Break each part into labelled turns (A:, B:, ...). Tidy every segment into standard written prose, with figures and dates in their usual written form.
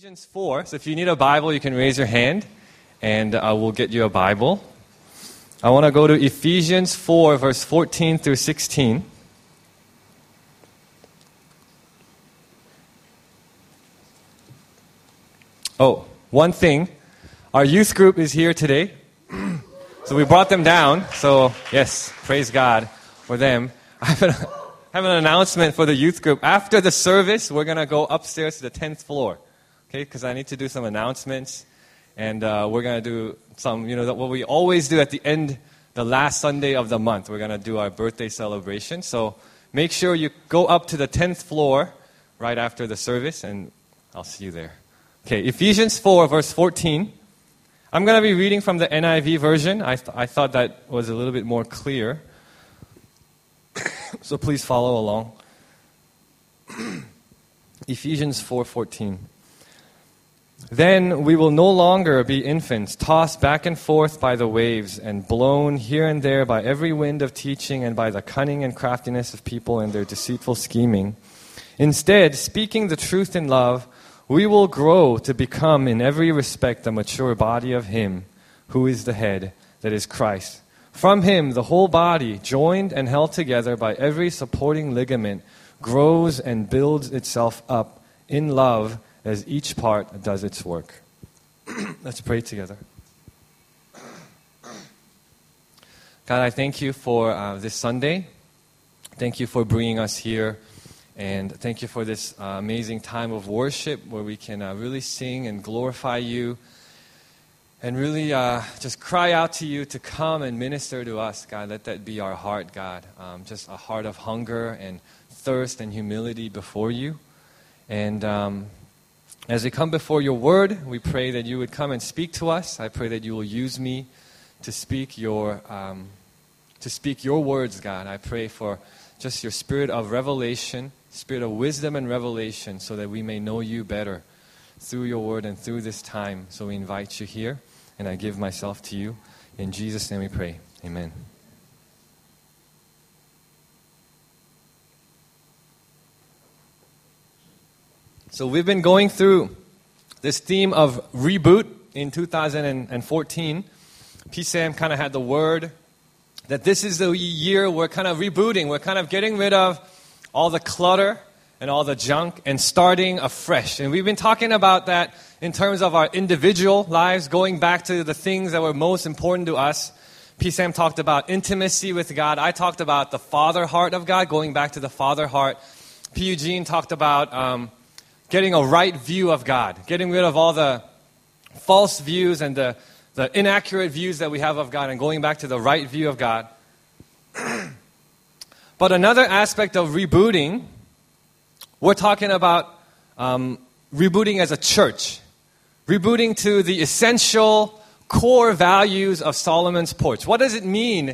A: Ephesians 4. So if you need a Bible, you can raise your hand, and we'll get you a Bible. I want to go to Ephesians 4, verse 14 through 16. Oh, one thing. Our youth group is here today. So we brought them down. So, yes, praise God for them. I have an announcement for the youth group. After the service, we're going to go upstairs to the 10th floor. Okay, because I need to do some announcements. And we're going to do some, what we always do at the end, the last Sunday of the month. We're going to do our birthday celebration. So make sure you go up to the 10th floor right after the service, and I'll see you there. Okay, Ephesians 4, verse 14. I'm going to be reading from the NIV version. I thought that was a little bit more clear. So please follow along. Ephesians 4:14. Then we will no longer be infants, tossed back and forth by the waves and blown here and there by every wind of teaching and by the cunning and craftiness of people and their deceitful scheming. Instead, speaking the truth in love, we will grow to become in every respect the mature body of Him who is the head, that is Christ. From Him, the whole body, joined and held together by every supporting ligament, grows and builds itself up in love as each part does its work. Let's pray together. God, I thank you for this Sunday. Thank you for bringing us here. And thank you for this amazing time of worship where we can really sing and glorify you. And really just cry out to you to come and minister to us, God. Let that be our heart, God. Just a heart of hunger and thirst and humility before you. And as we come before your word, we pray that you would come and speak to us. I pray that you will use me to speak your words, God. I pray for just your spirit of revelation, spirit of wisdom and revelation, so that we may know you better through your word and through this time. So we invite you here, and I give myself to you. In Jesus' name we pray. Amen. So we've been going through this theme of reboot in 2014. PSAM kind of had the word that this is the year we're kind of rebooting. We're kind of getting rid of all the clutter and all the junk and starting afresh. And we've been talking about that in terms of our individual lives, going back to the things that were most important to us. PSAM talked about intimacy with God. I talked about the Father heart of God, going back to the Father heart. P. Eugene talked about getting a right view of God, getting rid of all the false views and the inaccurate views that we have of God and going back to the right view of God. But another aspect of rebooting, we're talking about rebooting as a church. Rebooting to the essential core values of Solomon's Porch. What does it mean?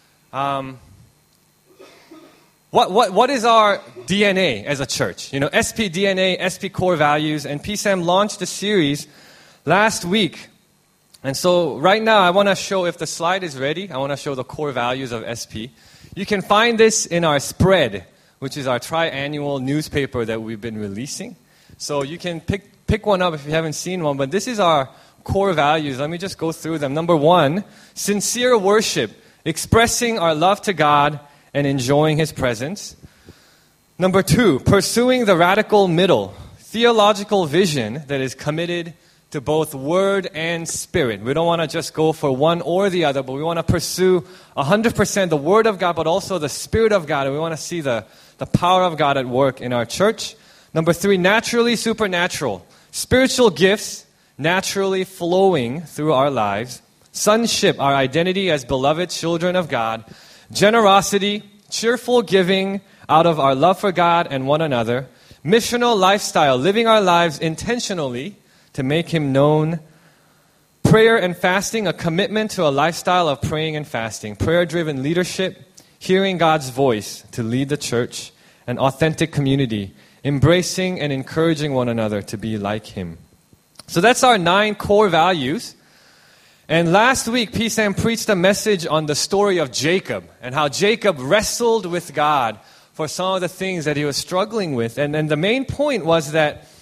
A: What is our DNA as a church? SP DNA, SP core values, and PSAM launched a series last week. And so right now I want to show, if the slide is ready, I want to show the core values of SP. You can find this in our spread, which is our triannual newspaper that we've been releasing. So you can pick one up if you haven't seen one, but this is our core values. Let me just go through them. Number 1, sincere worship, expressing our love to God and enjoying His presence. Number 2, pursuing the radical middle, theological vision that is committed to both word and spirit. We don't want to just go for one or the other, but we want to pursue 100% the word of God, but also the spirit of God. And we want to see the power of God at work in our church. Number 3, naturally supernatural. Spiritual gifts naturally flowing through our lives. Sonship, our identity as beloved children of God. Generosity, cheerful giving out of our love for God and one another. Missional lifestyle, living our lives intentionally to make Him known. Prayer and fasting, a commitment to a lifestyle of praying and fasting. Prayer-driven leadership, hearing God's voice to lead the church. An authentic community, embracing and encouraging one another to be like Him. So that's our 9 core values. And last week, PSAM preached a message on the story of Jacob and how Jacob wrestled with God for some of the things that he was struggling with. And the main point was that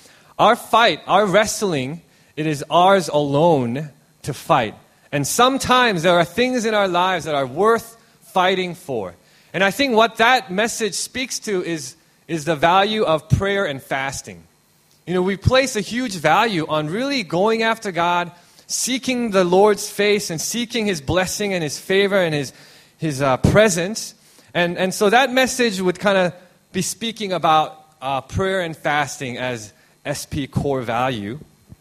A: our fight, our wrestling, it is ours alone to fight. And sometimes there are things in our lives that are worth fighting for. And I think what that message speaks to is the value of prayer and fasting. You know, we place a huge value on really going after God, seeking the Lord's face and seeking His blessing and His favor and His presence. And so that message would kind of be speaking about prayer and fasting as SP core value.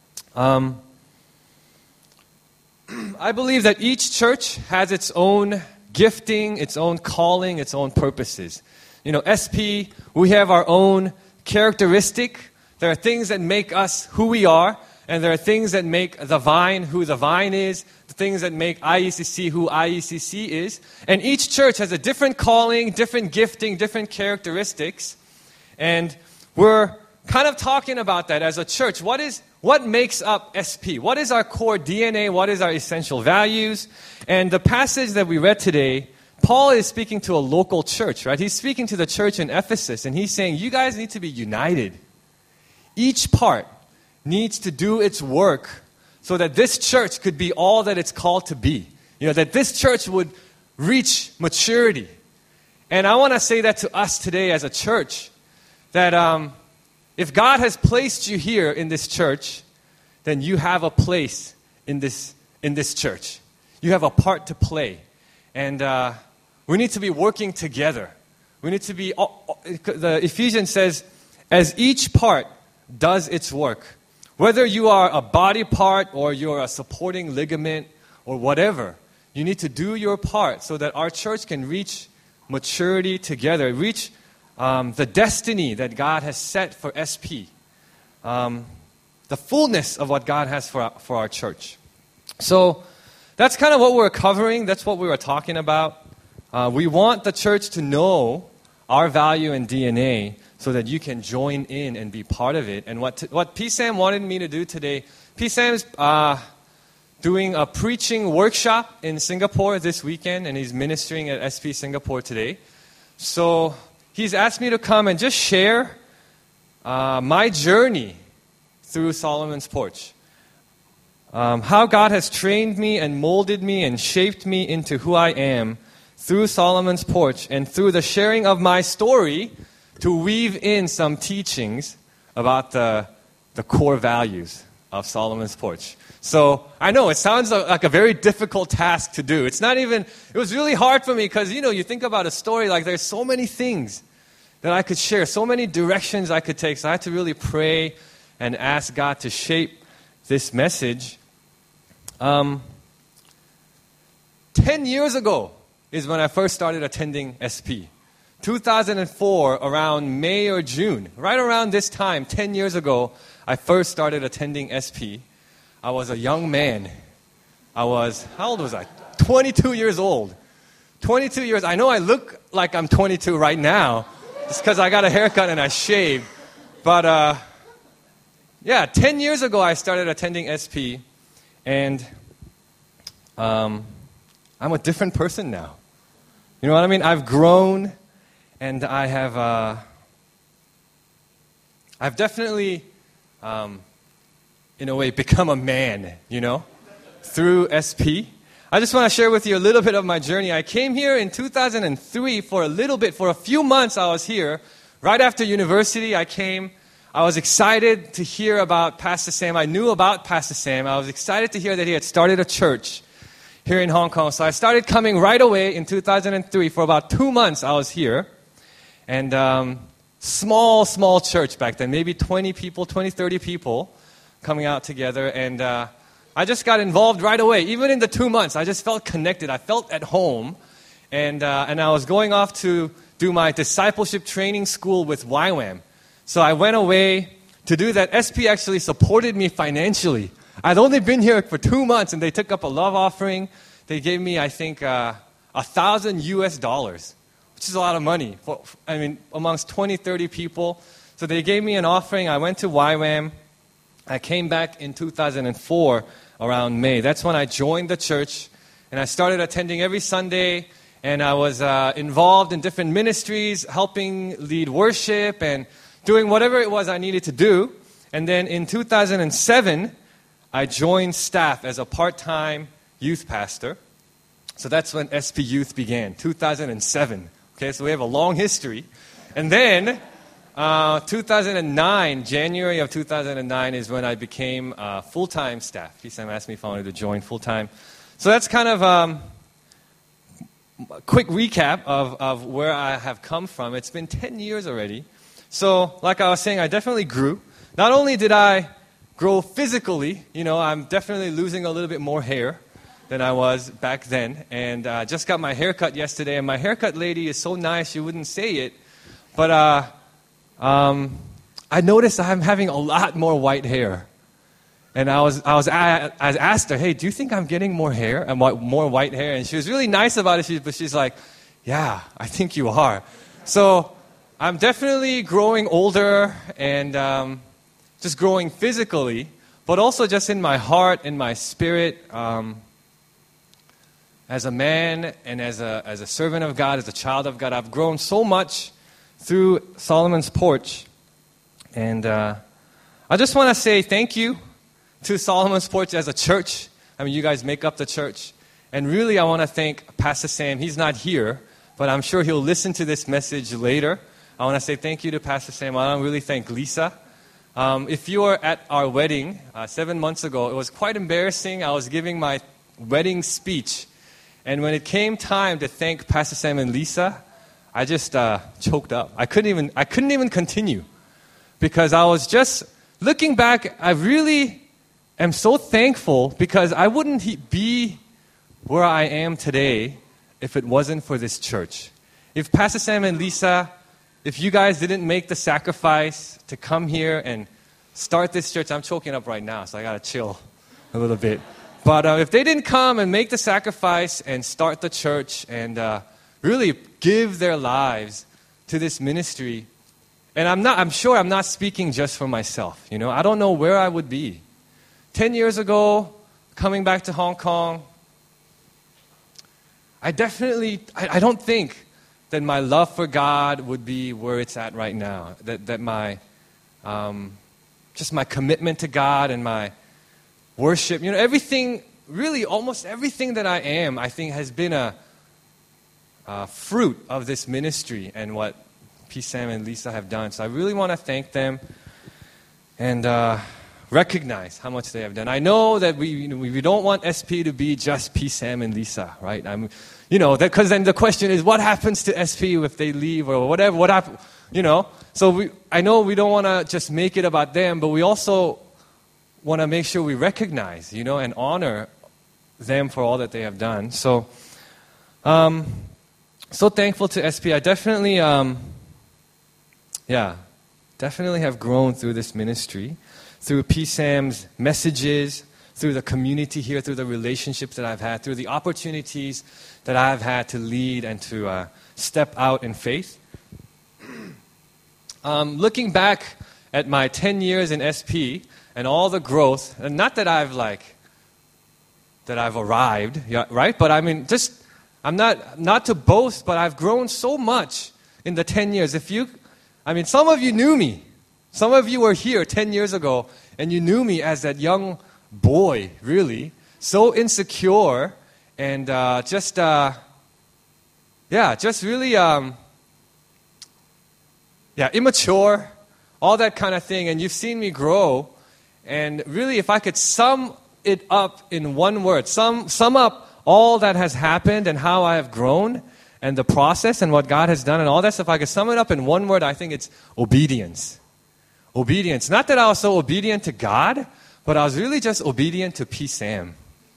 A: I believe that each church has its own gifting, its own calling, its own purposes. You know, SP, we have our own characteristic. There are things that make us who we are, and there are things that make the Vine who the Vine is, the things that make IECC who IECC is. And each church has a different calling, different gifting, different characteristics. And we're kind of talking about that as a church. What makes up SP? What is our core DNA? What is our essential values? And the passage that we read today, Paul is speaking to a local church, right? He's speaking to the church in Ephesus, and he's saying, you guys need to be united. Each part needs to do its work so that this church could be all that it's called to be. You know, that this church would reach maturity. And I want to say that to us today as a church, that if God has placed you here in this church, then you have a place in this church. You have a part to play. And we need to be working together. We need to be, the Ephesians says, as each part does its work. Whether you are a body part or you're a supporting ligament or whatever, you need to do your part so that our church can reach maturity together, reach the destiny that God has set for SP, the fullness of what God has for our church. So that's kind of what we're covering. That's what we were talking about. We want the church to know our value and DNA so that you can join in and be part of it. And what PSAM wanted me to do today, PSAM's doing a preaching workshop in Singapore this weekend, and he's ministering at SP Singapore today. So he's asked me to come and just share my journey through Solomon's Porch. How God has trained me and molded me and shaped me into who I am through Solomon's Porch, and through the sharing of my story to weave in some teachings about the core values of Solomon's Porch. So I know it sounds like a very difficult task to do. It was really hard for me because, you think about a story, like there's so many things that I could share, so many directions I could take. So I had to really pray and ask God to shape this message. 10 years ago is when I first started attending SP. 2004, around May or June, right around this time, 10 years ago, I first started attending SP. I was a young man. How old was I? 22 years old. 22 years. I know I look like I'm 22 right now, just because I got a haircut and I shaved. But 10 years ago I started attending SP, and I'm a different person now. You know what I mean? I've grown, and I have I've definitely, in a way, become a man, through SP. I just want to share with you a little bit of my journey. I came here in 2003 for a few months I was here. Right after university, I was excited to hear about Pastor Sam. I knew about Pastor Sam. I was excited to hear that he had started a church here in Hong Kong. So I started coming right away in 2003. For about 2 months, I was here. And small church back then, maybe 20, 30 people coming out together. And I just got involved right away. Even in the 2 months, I just felt connected. I felt at home. And I was going off to do my discipleship training school with YWAM. So I went away to do that. SP actually supported me financially. I'd only been here for 2 months, and they took up a love offering. They gave me, I think, $1,000, which is a lot of money. Amongst 20, 30 people. So they gave me an offering. I went to YWAM. I came back in 2004 around May. That's when I joined the church, and I started attending every Sunday. And I was involved in different ministries, helping lead worship and doing whatever it was I needed to do. And then in 2007, I joined staff as a part-time youth pastor. So that's when SP Youth began, 2007. Okay, so we have a long history. And then 2009, January of 2009 is when I became full-time staff. PSAM asked me if I wanted to join full-time. So that's kind of a quick recap of where I have come from. It's been 10 years already. So like I was saying, I definitely grew. Not only did I grow physically, I'm definitely losing a little bit more hair than I was back then. And I just got my hair cut yesterday, and my haircut lady is so nice, you wouldn't say it. But I noticed I'm having a lot more white hair. And I asked her, hey, do you think I'm getting more hair and more white hair? And she was really nice about it, but she's like, yeah, I think you are. So I'm definitely growing older and just growing physically, but also just in my heart, in my spirit, as a man and as a servant of God, as a child of God. I've grown so much through Solomon's Porch. And I just want to say thank you to Solomon's Porch as a church. I mean, you guys make up the church. And really, I want to thank Pastor Sam. He's not here, but I'm sure he'll listen to this message later. I want to say thank you to Pastor Sam. I want to really thank Lisa. If you were at our wedding 7 months ago, it was quite embarrassing. I was giving my wedding speech. And when it came time to thank Pastor Sam and Lisa, I just choked up. I couldn't even continue. Because I was just looking back, I really am so thankful because I wouldn't be where I am today if it wasn't for this church. If Pastor Sam and Lisa, if you guys didn't make the sacrifice to come here and start this church, I'm choking up right now, so I got to chill a little bit. But if they didn't come and make the sacrifice and start the church and really give their lives to this ministry, and I'm sure I'm not speaking just for myself. I don't know where I would be. 10 years ago, coming back to Hong Kong, I don't think that my love for God would be where it's at right now. That my, just my commitment to God and my worship, everything, really almost everything that I am, I think has been a fruit of this ministry and what P. Sam and Lisa have done. So I really want to thank them and recognize how much they have done. I know that we don't want SP to be just P. Sam and Lisa, right? Because then the question is, what happens to SP if they leave or whatever? So I know we don't want to just make it about them, but we also want to make sure we recognize, and honor them for all that they have done. So, so thankful to SP. I definitely, definitely have grown through this ministry, through PSAM's messages, through the community here, through the relationships that I've had, through the opportunities that I've had to lead and to step out in faith. Looking back at my 10 years in SP and all the growth, and not that I've arrived, right? But I mean, I'm not to boast, but I've grown so much in the 10 years. Some of you knew me. Some of you were here 10 years ago, and you knew me as that young boy, really, so insecure, and just really, immature, all that kind of thing. And you've seen me grow, and really, if I could sum it up in one word, sum up all that has happened and how I have grown, and the process and what God has done and all that stuff, if I could sum it up in one word, I think it's obedience. Obedience. Not that I was so obedient to God, but I was really just obedient to P. Sam.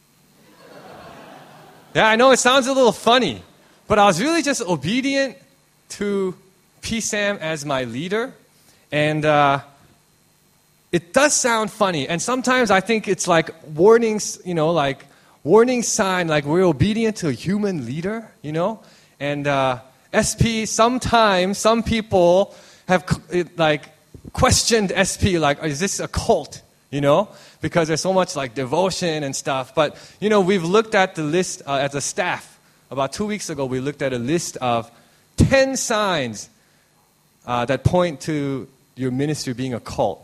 A: Yeah, I know it sounds a little funny, but I was really just obedient to P. Sam as my leader. And it does sound funny. And sometimes I think it's like warnings, warning sign, like we're obedient to a human leader, And SP, sometimes some people have questioned SP, is this a cult? Because there's so much devotion and stuff. But, we've looked at the list as a staff. About 2 weeks ago, we looked at a list of 10 signs that point to your ministry being a cult.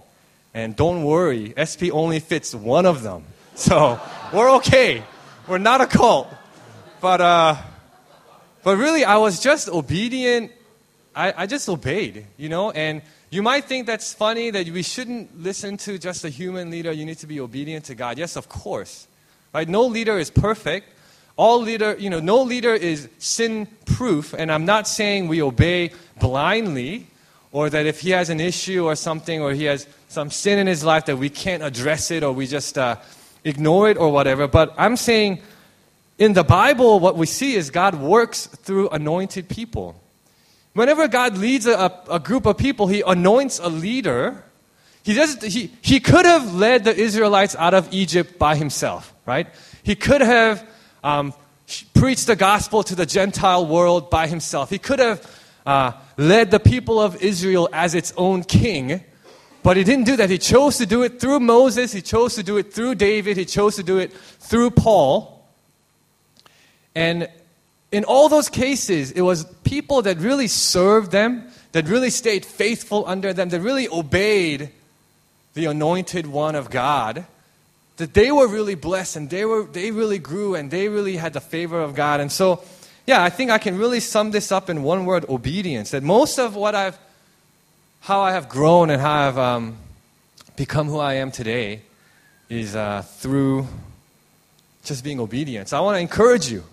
A: And don't worry, SP only fits one of them. So we're okay. We're not a cult. But really, I was just obedient. I just obeyed, and you might think that's funny, that we shouldn't listen to just a human leader. You need to be obedient to God. Yes, of course. Right? No leader is perfect. No leader is sin-proof. And I'm not saying we obey blindly, or that if he has an issue or something, or he has some sin in his life that we can't address it, or we just ignore it or whatever. But I'm saying in the Bible, what we see is God works through anointed people. Whenever God leads a group of people, he anoints a leader. He could have led the Israelites out of Egypt by himself, right? He could have preached the gospel to the Gentile world by himself. He could have led the people of Israel as its own king, but he didn't do that. He chose to do it through Moses. He chose to do it through David. He chose to do it through Paul. And in all those cases, it was people that really served them, that really stayed faithful under them, that really obeyed the anointed one of God, that they were really blessed, and they really grew, and they really had the favor of God. And so, I think I can really sum this up in one word: obedience. That most of how I have grown and how I've become who I am today is through just being obedient. So I want to encourage you.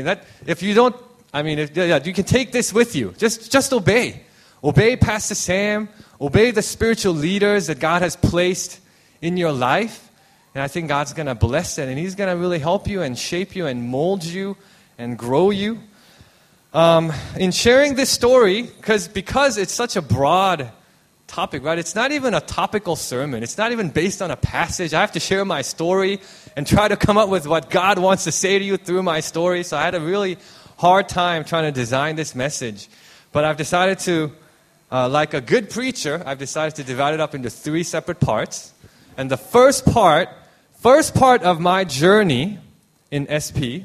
A: You can take this with you. Just obey. Obey Pastor Sam. Obey the spiritual leaders that God has placed in your life. And I think God's going to bless it. And He's going to really help you and shape you and mold you and grow you. In sharing this story, because it's such a broad topic, right? It's not even a topical sermon. It's not even based on a passage. I have to share my story and try to come up with what God wants to say to you through my story. So I had a really hard time trying to design this message. But I've decided to, like a good preacher, I've decided to divide it up into 3 separate parts. And the first part of my journey in SP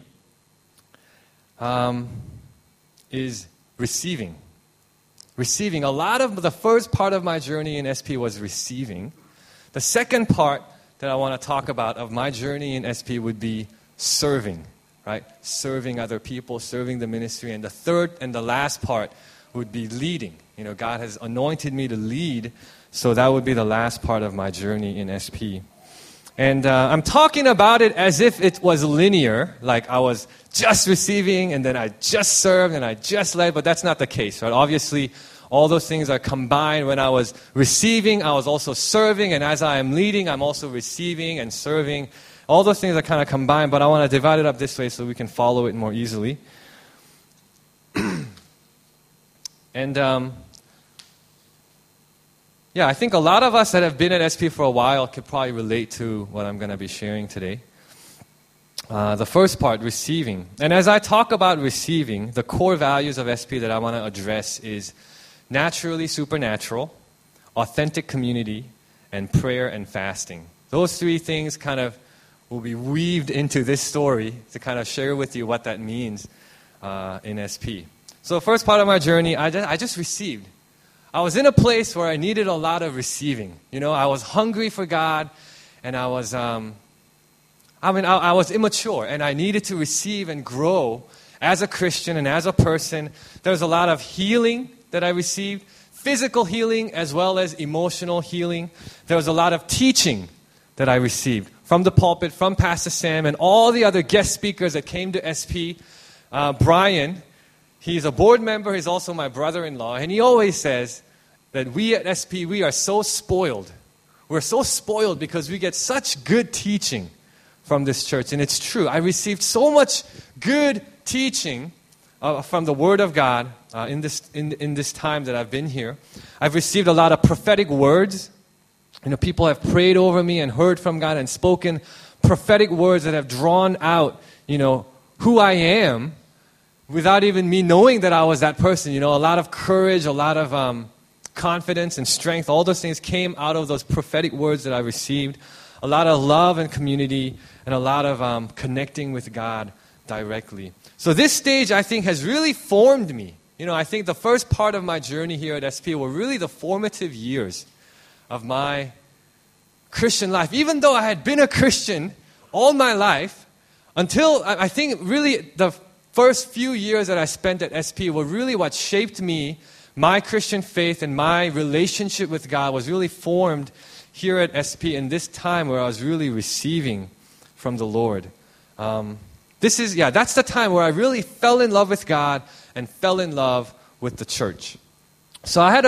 A: is receiving. Receiving. A lot of the first part of my journey in SP was receiving. The second part that I want to talk about of my journey in SP would be serving, right? Serving other people, serving the ministry. And the third and the last part would be leading. God has anointed me to lead, so that would be the last part of my journey in SP. And I'm talking about it as if it was linear, like I was just receiving and then I just served and I just led, but that's not the case, right? Obviously, all those things are combined. When I was receiving, I was also serving, and as I am leading, I'm also receiving and serving. All those things are kind of combined, but I want to divide it up this way so we can follow it more easily. And I think a lot of us that have been at SP for a while could probably relate to what I'm going to be sharing today. The first part, receiving. And as I talk about receiving, the core values of SP that I want to address is naturally supernatural, authentic community, and prayer and fasting. Those 3 things kind of will be weaved into this story to kind of share with you what that means in SP. So the first part of my journey, I just received. I was in a place where I needed a lot of receiving. I was hungry for God, and I was immature, and I needed to receive and grow as a Christian and as a person. There was a lot of healing that I received, physical healing as well as emotional healing. There was a lot of teaching that I received from the pulpit, from Pastor Sam, and all the other guest speakers that came to SP. Brian, he's a board member. He's also my brother-in-law. And he always says that we at SP, we are so spoiled. We're so spoiled because we get such good teaching from this church. And it's true. I received so much good teaching from the Word of God in this time that I've been here. I've received a lot of prophetic words. People have prayed over me and heard from God and spoken prophetic words that have drawn out, who I am, without even me knowing that I was that person. A lot of courage, a lot of confidence and strength, all those things came out of those prophetic words that I received. A lot of love and community, and a lot of connecting with God directly. So this stage, I think, has really formed me. I think the first part of my journey here at SP were really the formative years of my Christian life. Even though I had been a Christian all my life, until I think really the first few years that I spent at SP were really what shaped me. My Christian faith and my relationship with God was really formed here at SP in this time where I was really receiving from the Lord. That's the time where I really fell in love with God and fell in love with the church. So I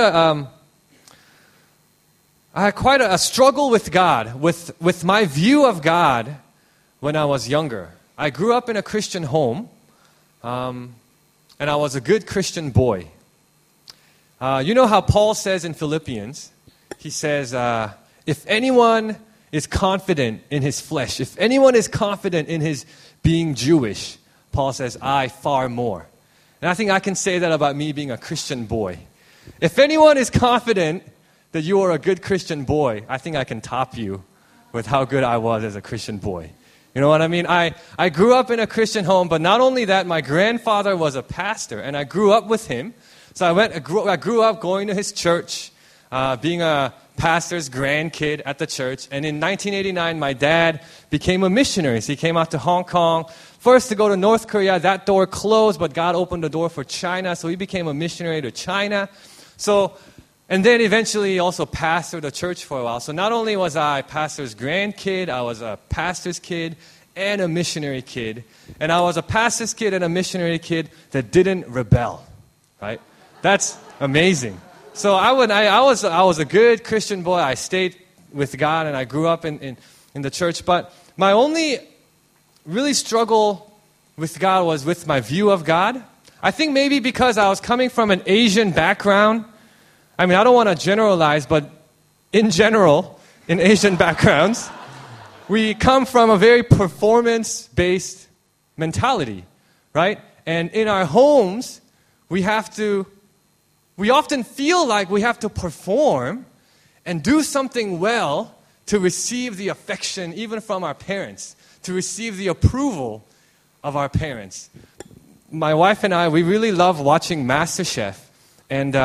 A: had quite a struggle with God, with my view of God when I was younger. I grew up in a Christian home, and I was a good Christian boy. You know how Paul says in Philippians, he says, if anyone is confident in his flesh, if anyone is confident in his being Jewish, Paul says, I far more. And I think I can say that about me being a Christian boy. If anyone is confident that you are a good Christian boy, I think I can top you with how good I was as a Christian boy. You know what I mean? I grew up in a Christian home, but not only that, my grandfather was a pastor, and I grew up with him. So I grew up going to his church, being a pastor's grandkid at the church. And in 1989, my dad became a missionary. So he came out to Hong Kong, first to go to North Korea. That door closed, but God opened the door for China. So he became a missionary to China. And then eventually he also pastored a church for a while. So not only was I a pastor's grandkid, I was a pastor's kid and a missionary kid. And I was a pastor's kid and a missionary kid that didn't rebel, right? That's amazing. So I was a good Christian boy. I stayed with God and I grew up in the church. But my only really struggle with God was with my view of God. I think maybe because I was coming from an Asian background. I mean, I don't want to generalize, but in general, in Asian backgrounds, we come from a very performance-based mentality, right? And in our homes, we often feel like we have to perform and do something well to receive the affection even from our parents, to receive the approval of our parents. My wife and I, we really love watching MasterChef. And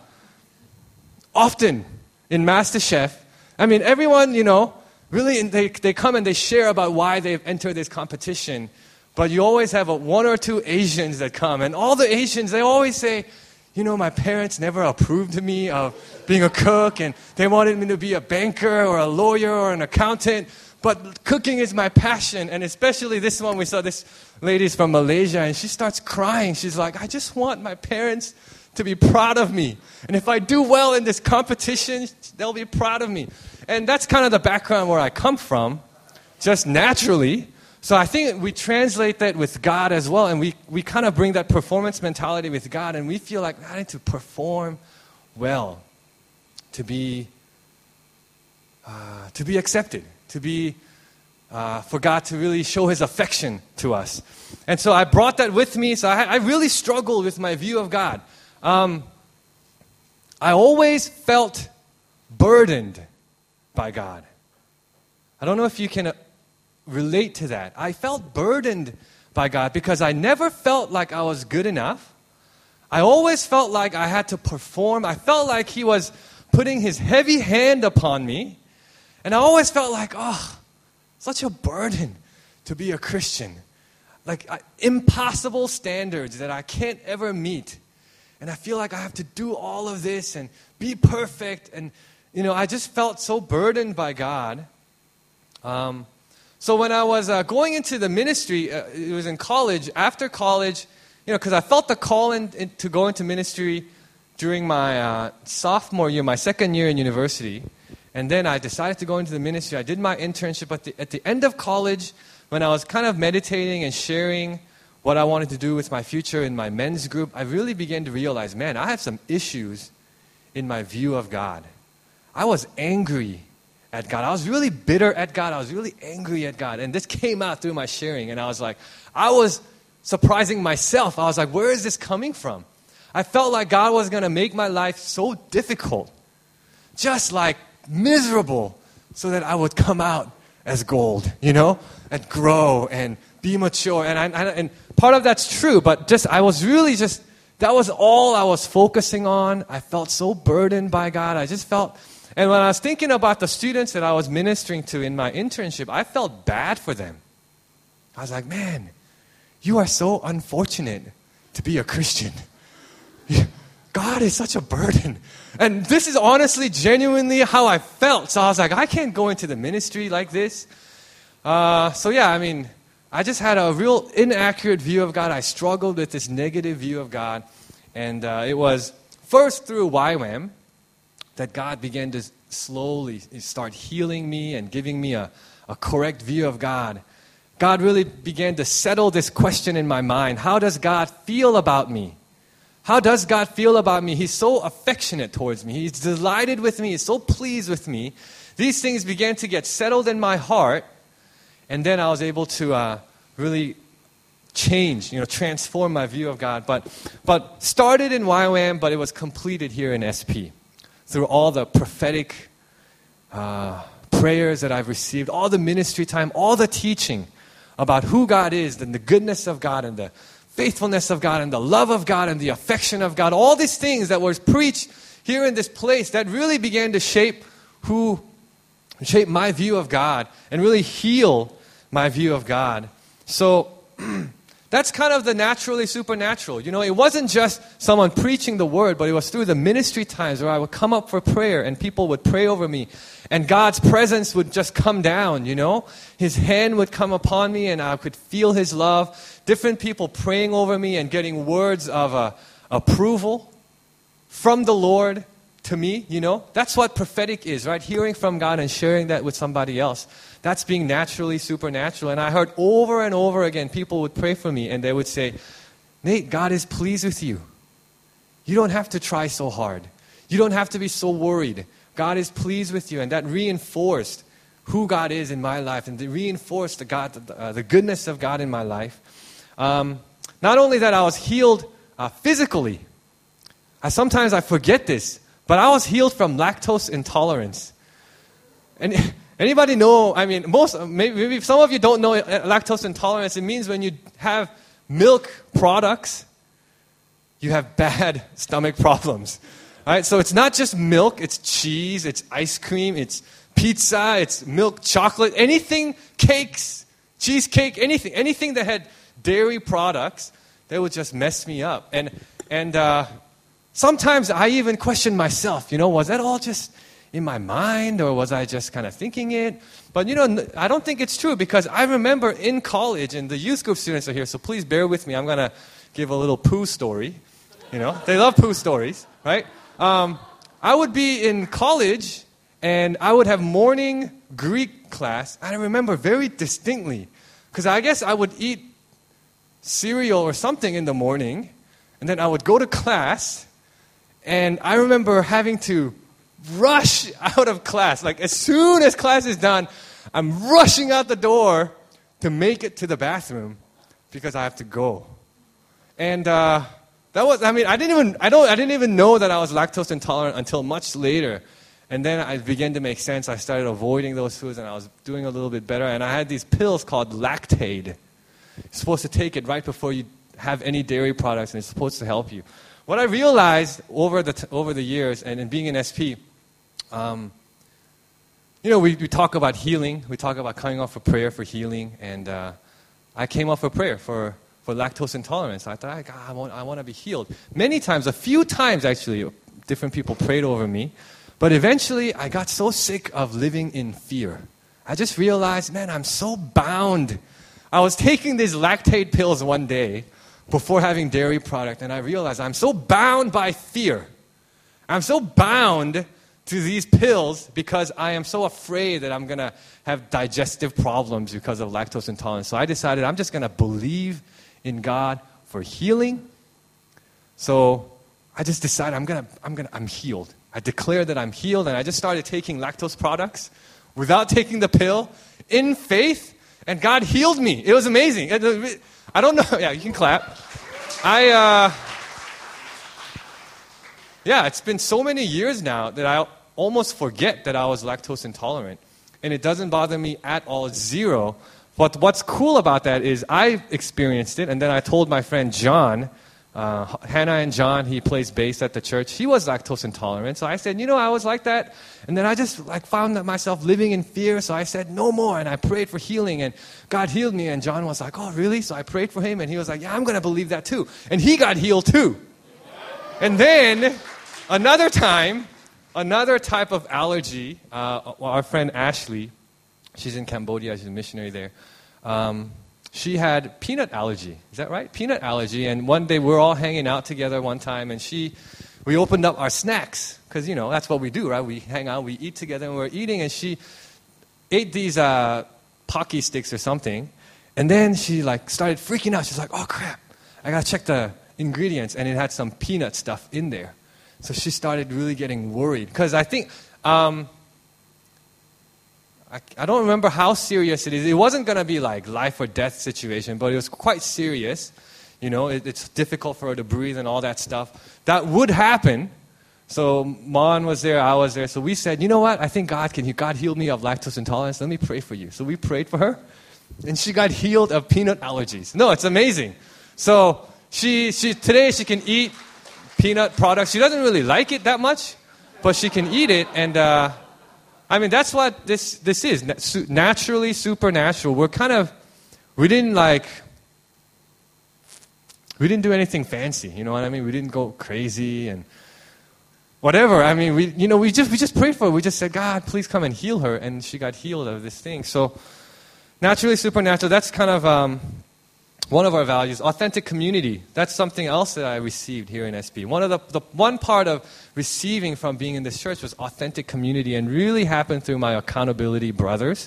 A: often in MasterChef, I mean, everyone, really, they come and they share about why they've entered this competition. But you always have one or two Asians that come. And all the Asians, they always say, my parents never approved of me of being a cook, and they wanted me to be a banker or a lawyer or an accountant, but cooking is my passion. And especially this one, we saw this lady's from Malaysia, and she starts crying. She's like, I just want my parents to be proud of me. And if I do well in this competition, they'll be proud of me. And that's kind of the background where I come from, just naturally. So I think we translate that with God as well, and we kind of bring that performance mentality with God, and we feel like I need to perform well to be accepted, for God to really show His affection to us. And so I brought that with me. So I really struggled with my view of God. I always felt burdened by God. I don't know if you can relate to that. I felt burdened by God because I never felt like I was good enough. I always felt like I had to perform. I felt like He was putting His heavy hand upon me. And I always felt like, such a burden to be a Christian. Like impossible standards that I can't ever meet. And I feel like I have to do all of this and be perfect. And, I just felt so burdened by God. So when I was going into the ministry, it was in college, after college, because I felt the call to go into ministry during my sophomore year, my second year in university. And then I decided to go into the ministry. I did my internship at the end of college when I was kind of meditating and sharing what I wanted to do with my future in my men's group. I really began to realize, man, I have some issues in my view of God. I was angry at God. I was really bitter at God. I was really angry at God. And this came out through my sharing. And I was surprising myself. I was like, where is this coming from? I felt like God was going to make my life so difficult, just like miserable, so that I would come out as gold, and grow and be mature. And part of that's true, but that was all I was focusing on. I felt so burdened by God. I just felt And when I was thinking about the students that I was ministering to in my internship, I felt bad for them. I was like, man, you are so unfortunate to be a Christian. God is such a burden. And this is honestly, genuinely how I felt. So I was like, I can't go into the ministry like this. I just had a real inaccurate view of God. I struggled with this negative view of God. And it was first through YWAM that God began to slowly start healing me and giving me a correct view of God. God really began to settle this question in my mind. How does God feel about me? How does God feel about me? He's so affectionate towards me. He's delighted with me. He's so pleased with me. These things began to get settled in my heart. And then I was able to really change, transform my view of God. But started in YWAM, but it was completed here in SP. Through all the prophetic prayers that I've received, all the ministry time, all the teaching about who God is and the goodness of God and the faithfulness of God and the love of God and the affection of God, all these things that were preached here in this place that really began to shape my view of God and really heal my view of God. So that's kind of the naturally supernatural. It wasn't just someone preaching the word, but it was through the ministry times where I would come up for prayer and people would pray over me and God's presence would just come down, His hand would come upon me and I could feel His love. Different people praying over me and getting words of approval from the Lord to me, That's what prophetic is, right? Hearing from God and sharing that with somebody else. That's being naturally supernatural. And I heard over and over again, people would pray for me and they would say, Nate, God is pleased with you. You don't have to try so hard. You don't have to be so worried. God is pleased with you. And that reinforced who God is in my life and it reinforced the goodness of God in my life. Not only that, I was healed physically. Sometimes I forget this, but I was healed from lactose intolerance. And anybody know, maybe some of you don't know lactose intolerance. It means when you have milk products, you have bad stomach problems. All right? So it's not just milk, it's cheese, it's ice cream, it's pizza, it's milk chocolate, anything, cakes, cheesecake, anything that had dairy products, they would just mess me up. And sometimes I even question myself, was that all just in my mind or was I just kind of thinking it? But I don't think it's true because I remember in college, and the youth group students are here, so please bear with me. I'm going to give a little poo story. They love poo stories, right? I would be in college and I would have morning Greek class. And I remember very distinctly because I guess I would eat cereal or something in the morning and then I would go to class and I remember having to rush out of class. Like as soon as class is done, I'm rushing out the door to make it to the bathroom because I have to go. And that was, I didn't even know that I was lactose intolerant until much later. And then it began to make sense. I started avoiding those foods and I was doing a little bit better. And I had these pills called Lactaid. You're supposed to take it right before you have any dairy products and it's supposed to help you. What I realized over the years and in being in SP, we talk about healing. We talk about coming off for prayer for healing. And I came off for prayer for lactose intolerance. I thought, I want to be healed. Many times, a few times actually, different people prayed over me. But eventually, I got so sick of living in fear. I just realized, man, I'm so bound. I was taking these Lactaid pills one day before having dairy product, and I realized I'm so bound by fear. I'm so bound to these pills because I am so afraid that I'm going to have digestive problems because of lactose intolerance. So I decided I'm just going to believe in God for healing. So I just decided I'm healed. I declared that I'm healed, and I just started taking lactose products without taking the pill in faith, and God healed me. It was amazing. I don't know. Yeah, you can clap. It's been so many years now that I almost forget that I was lactose intolerant, and it doesn't bother me at all, zero. But what's cool about that is I experienced it, and then I told my friend John, Hannah and John, he plays bass at the church. He was lactose intolerant. So I said, I was like that. And then I just found that myself living in fear. So I said, no more. And I prayed for healing. And God healed me. And John was like, oh, really? So I prayed for him. And he was like, yeah, I'm going to believe that too. And he got healed too. And then another type of allergy, our friend Ashley, she's in Cambodia. She's a missionary there. She had peanut allergy. Is that right? Peanut allergy. And one day we're all hanging out together one time, and we opened up our snacks because that's what we do, right? We hang out, we eat together, and we're eating. And she ate these Pocky sticks or something, and then she started freaking out. She's like, "Oh crap! I gotta check the ingredients," and it had some peanut stuff in there. So she started really getting worried because I think. I don't remember how serious it is. It wasn't going to be like life or death situation, but it was quite serious. It's difficult for her to breathe and all that stuff. That would happen. So Mon was there, I was there. So we said, you know what? I think God healed me of lactose intolerance. Let me pray for you. So we prayed for her, and she got healed of peanut allergies. No, it's amazing. So today she can eat peanut products. She doesn't really like it that much, but she can eat it, and that's what this is. Naturally, supernatural. We didn't do anything fancy. You know what I mean? We didn't go crazy and whatever. We just prayed for her. We just said, God, please come and heal her. And she got healed of this thing. So naturally, supernatural, that's kind of one of our values. Authentic community. That's something else that I received here in SP. One part of receiving from being in this church was authentic community, and really happened through my accountability brothers.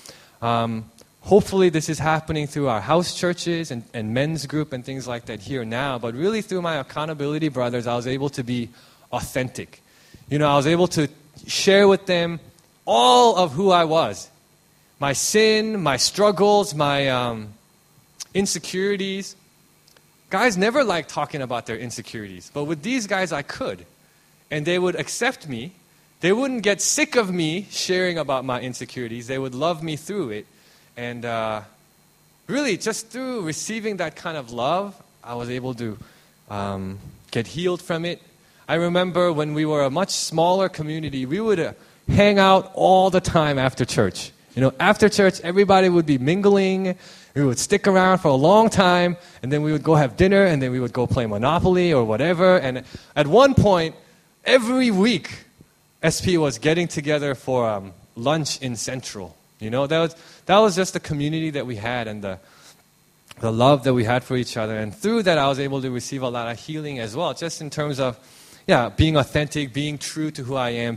A: Hopefully this is happening through our house churches and men's group and things like that here now, but really through my accountability brothers, I was able to be authentic. I was able to share with them all of who I was. My sin, my struggles, my insecurities. Guys never liked talking about their insecurities, but with these guys I could. And they would accept me. They wouldn't get sick of me sharing about my insecurities. They would love me through it. And really, just through receiving that kind of love, I was able to get healed from it. I remember when we were a much smaller community, we would hang out all the time after church. After church, everybody would be mingling. We would stick around for a long time, and then we would go have dinner, and then we would go play Monopoly or whatever. And at one point, every week, SP was getting together for lunch in Central. That was just the community that we had, and the love that we had for each other. And through that, I was able to receive a lot of healing as well, just in terms of, being authentic, being true to who I am,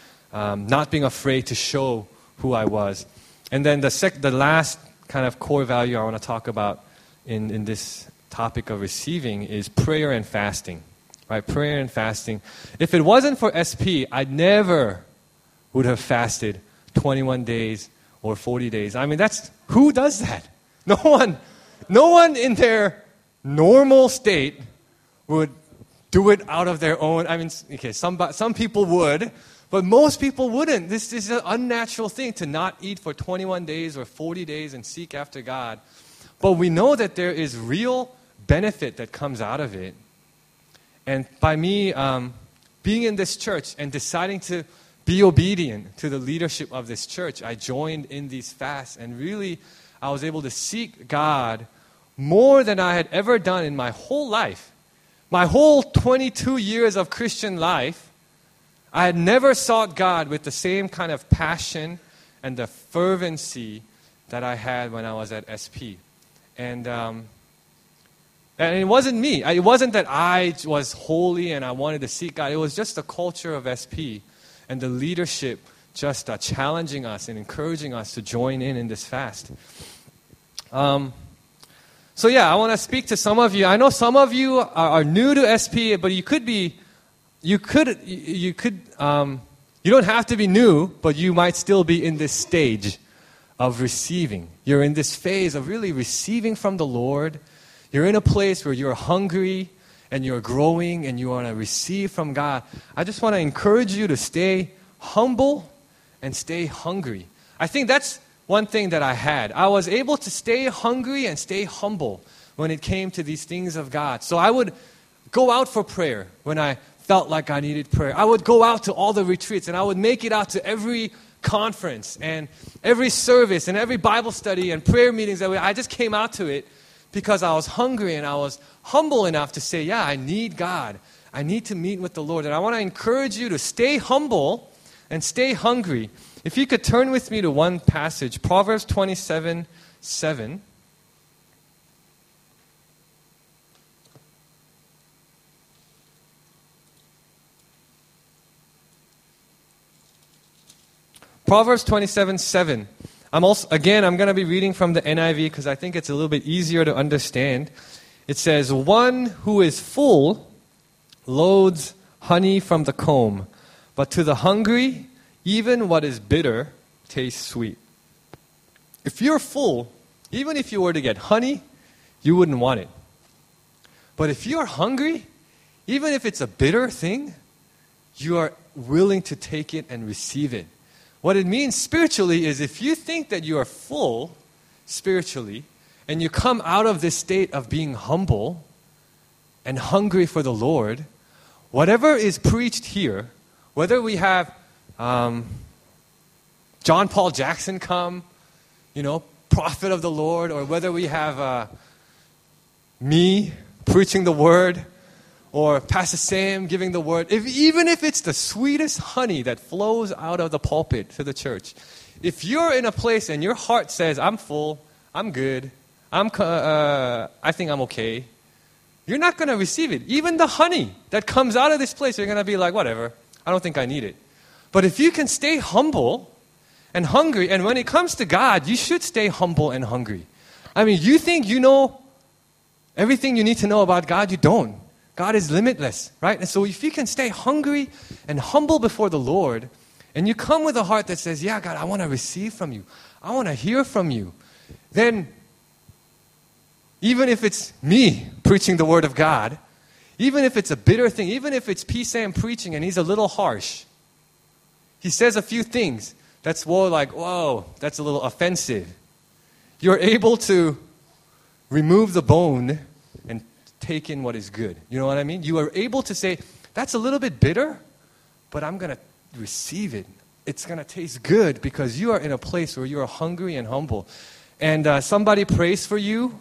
A: not being afraid to show who I was. And then the last kind of core value I want to talk about in this topic of receiving is prayer and fasting. Right? Prayer and fasting. If it wasn't for SP, I never would have fasted 21 days or 40 days. Who does that? No one in their normal state would do it out of their own. Some people would, but most people wouldn't. This is an unnatural thing to not eat for 21 days or 40 days and seek after God. But we know that there is real benefit that comes out of it. And by me being in this church and deciding to be obedient to the leadership of this church, I joined in these fasts, and really I was able to seek God more than I had ever done in my whole life. My whole 22 years of Christian life, I had never sought God with the same kind of passion and the fervency that I had when I was at SP. And it wasn't me. It wasn't that I was holy and I wanted to seek God. It was just the culture of SP and the leadership just challenging us and encouraging us to join in this fast. I want to speak to some of you. I know some of you are new to SP, but you don't have to be new, but you might still be in this stage of receiving. You're in this phase of really receiving from the Lord. You're in a place where you're hungry and you're growing and you want to receive from God. I just want to encourage you to stay humble and stay hungry. I think that's one thing that I had. I was able to stay hungry and stay humble when it came to these things of God. So I would go out for prayer when I felt like I needed prayer. I would go out to all the retreats, and I would make it out to every conference and every service and every Bible study and prayer meetings. I just came out to it because I was hungry and I was humble enough to say, yeah, I need God. I need to meet with the Lord. And I want to encourage you to stay humble and stay hungry. If you could turn with me to one passage, Proverbs 27:7. Proverbs 27:7. I'm going to be reading from the NIV because I think it's a little bit easier to understand. It says, "One who is full loads honey from the comb, but to the hungry, even what is bitter tastes sweet." If you're full, even if you were to get honey, you wouldn't want it. But if you're hungry, even if it's a bitter thing, you are willing to take it and receive it. What it means spiritually is if you think that you are full spiritually and you come out of this state of being humble and hungry for the Lord, whatever is preached here, whether we have John Paul Jackson come, prophet of the Lord, or whether we have me preaching the word, or Pastor Sam giving the word, even if it's the sweetest honey that flows out of the pulpit to the church, if you're in a place and your heart says, I'm full, I'm good, I think I'm okay, you're not going to receive it. Even the honey that comes out of this place, you're going to be like, whatever, I don't think I need it. But if you can stay humble and hungry, and when it comes to God, you should stay humble and hungry. I mean, you think you know everything you need to know about God? You don't. God is limitless, right? And so if you can stay hungry and humble before the Lord, and you come with a heart that says, yeah, God, I want to receive from you. I want to hear from you. Then, even if it's me preaching the word of God, even if it's a bitter thing, even if it's P. Sam preaching and he's a little harsh, he says a few things that's more like, whoa, that's a little offensive. You're able to remove the bone and take in what is good. You know what I mean? You are able to say, that's a little bit bitter, but I'm going to receive it. It's going to taste good because you are in a place where you are hungry and humble. And somebody prays for you,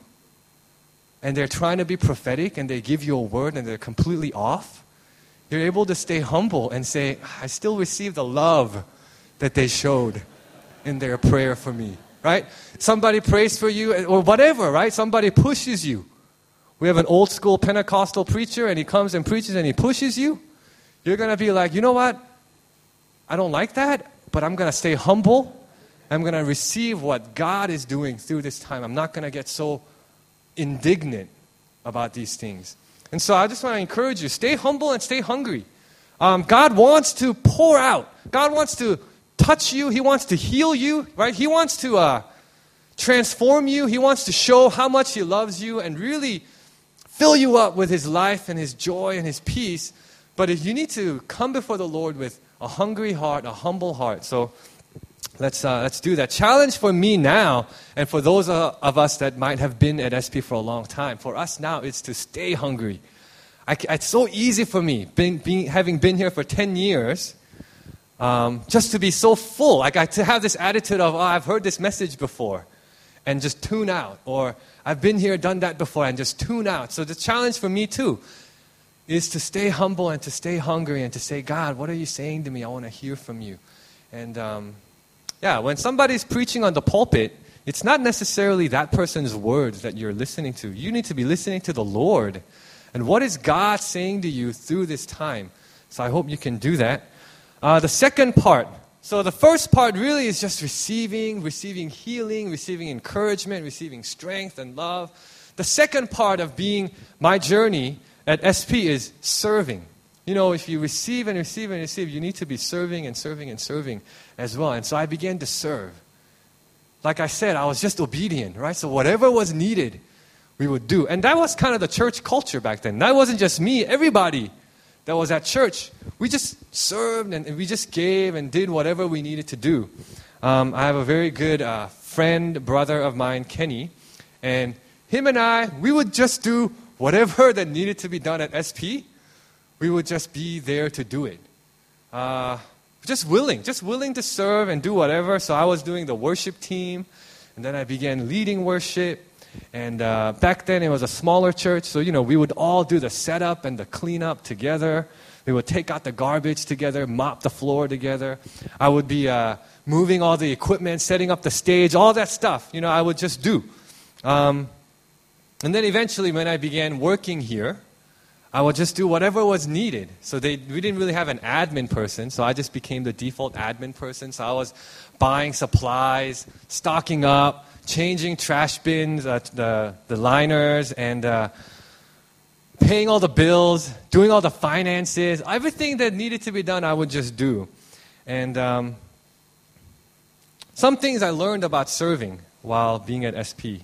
A: and they're trying to be prophetic, and they give you a word, and they're completely off. You're able to stay humble and say, I still receive the love that they showed in their prayer for me, right? Somebody prays for you, or whatever, right? Somebody pushes you. We have an old school Pentecostal preacher, and he comes and preaches and he pushes you. You're going to be like, you know what? I don't like that, but I'm going to stay humble. I'm going to receive what God is doing through this time. I'm not going to get so indignant about these things. And so I just want to encourage you, stay humble and stay hungry. God wants to pour out. God wants to touch you. He wants to heal you, right? He wants to transform you. He wants to show how much He loves you and really fill you up with His life and His joy and His peace. But if you need to come before the Lord with a hungry heart, a humble heart. So let's do that. Challenge for me now, and for those of us that might have been at SP for a long time, for us now is to stay hungry. It's so easy for me, having been here for 10 years, just to be so full. To have this attitude of, I've heard this message before, and just tune out. Or I've been here, done that before, and just tune out. So the challenge for me too is to stay humble and to stay hungry and to say, God, what are you saying to me? I want to hear from you. And when somebody's preaching on the pulpit, it's not necessarily that person's words that you're listening to. You need to be listening to the Lord. And what is God saying to you through this time? So I hope you can do that. The second part. So the first part really is just receiving healing, receiving encouragement, receiving strength and love. The second part of being my journey at SP is serving. You know, if you receive and receive and receive, you need to be serving and serving and serving as well. And so I began to serve. Like I said, I was just obedient, right? So whatever was needed, we would do. And that was kind of the church culture back then. That wasn't just me. Everybody that was at church, we just served and we just gave and did whatever we needed to do. I have a very good friend, brother of mine, Kenny. And him and I, we would just do whatever that needed to be done at SP, we would just be there to do it. Just willing to serve and do whatever. So I was doing the worship team, and then I began leading worship. And back then it was a smaller church, so we would all do the setup and the cleanup together. We would take out the garbage together, mop the floor together. I would be moving all the equipment, setting up the stage, all that stuff. I would just do. And then eventually, when I began working here, I would just do whatever was needed. So we didn't really have an admin person, so I just became the default admin person. So I was buying supplies, stocking up, changing trash bins, the liners, and paying all the bills, doing all the finances. Everything that needed to be done, I would just do. And some things I learned about serving while being at SP.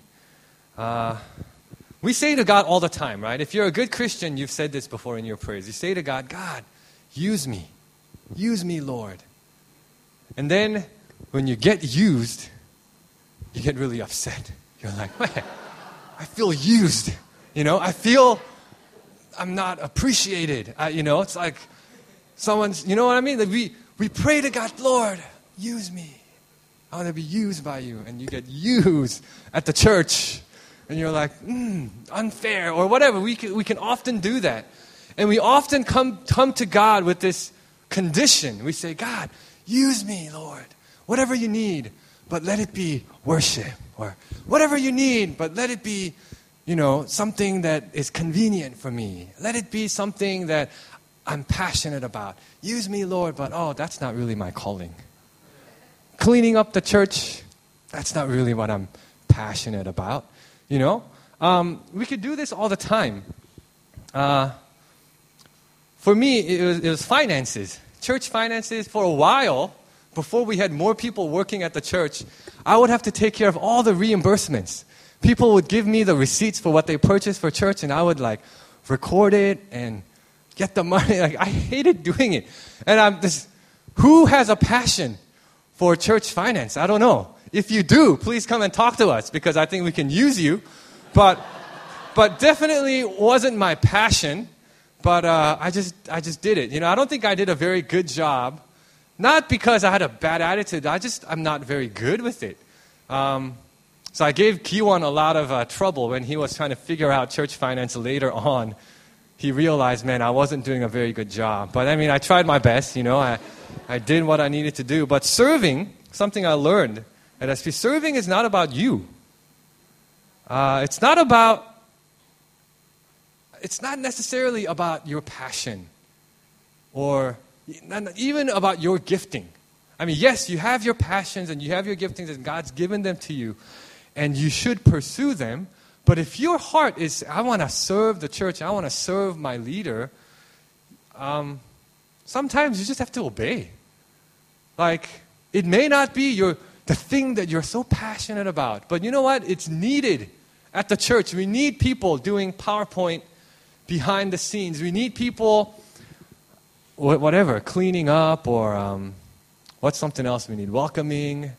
A: We say to God all the time, right? If you're a good Christian, you've said this before in your prayers. You say to God, God, use me. Use me, Lord. And then when you get used, you get really upset. You're like, man, I feel used. I feel I'm not appreciated. It's like someone's, you know what I mean? Like we pray to God, Lord, use me. I want to be used by you. And you get used at the church. And you're like, unfair, or whatever. We can often do that. And we often come to God with this condition. We say, God, use me, Lord. Whatever you need, but let it be worship. Or whatever you need, but let it be, something that is convenient for me. Let it be something that I'm passionate about. Use me, Lord, but that's not really my calling. Cleaning up the church, that's not really what I'm passionate about. We could do this all the time. For me, it was finances. Church finances. For a while, before we had more people working at the church, I would have to take care of all the reimbursements. People would give me the receipts for what they purchased for church, and I would record it and get the money. I hated doing it. And who has a passion for church finance? I don't know. If you do, please come and talk to us, because I think we can use you. But definitely wasn't my passion. But I just did it. I don't think I did a very good job. Not because I had a bad attitude. I'm not very good with it. So I gave Kiwon a lot of trouble when he was trying to figure out church finance later on. He realized, man, I wasn't doing a very good job. But I tried my best. I did what I needed to do. But serving, something I learned at SP, serving is not about you. It's not necessarily about your passion or not even about your gifting. Yes, you have your passions and you have your giftings and God's given them to you and you should pursue them. But if your heart is, I want to serve the church, I want to serve my leader, sometimes you just have to obey. It may not be the thing that you're so passionate about. But you know what? It's needed at the church. We need people doing PowerPoint behind the scenes. We need people, whatever, cleaning up or what's something else we need? Welcoming,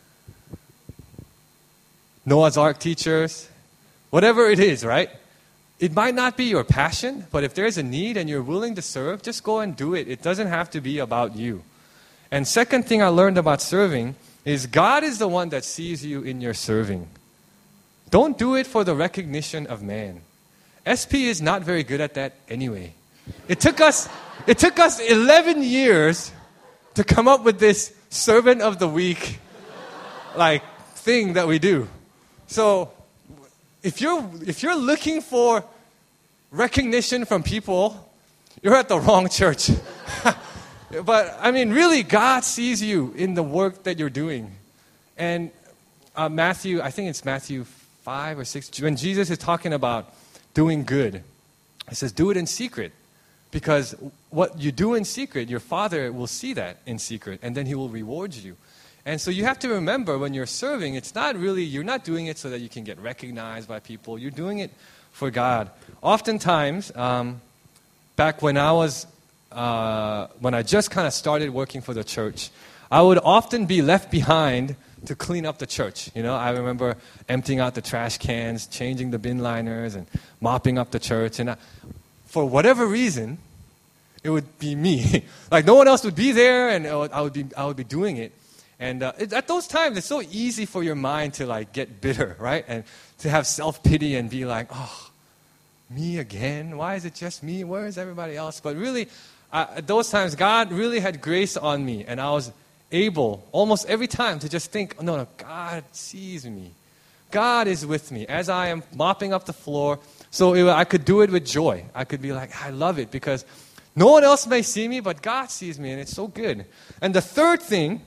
A: Noah's Ark teachers, whatever it is, right? It might not be your passion, but if there's a need and you're willing to serve, just go and do it. It doesn't have to be about you. And second thing I learned about serving is God is the one that sees you in your serving. Don't do it for the recognition of man. SP is not very good at that anyway. It took us 11 years to come up with this servant of the week thing that we do. So if you're looking for recognition from people, you're at the wrong church. But, really, God sees you in the work that you're doing. And Matthew, I think it's Matthew 5 or 6, when Jesus is talking about doing good, he says, do it in secret. Because what you do in secret, your Father will see that in secret, and then He will reward you. And so you have to remember when you're serving, you're not doing it so that you can get recognized by people. You're doing it for God. Oftentimes, back when I just kind of started working for the church, I would often be left behind to clean up the church. I remember emptying out the trash cans, changing the bin liners, and mopping up the church. And for whatever reason, it would be me. Like no one else would be there, and I would be doing it. And at those times, it's so easy for your mind to like get bitter, right? And to have self-pity and be like, oh, me again? Why is it just me? Where is everybody else? But really, at those times, God really had grace on me, and I was able almost every time to just think, no, God sees me. God is with me as I am mopping up the floor. So I could do it with joy. I could be like, I love it because no one else may see me, but God sees me, and it's so good. And the third thing,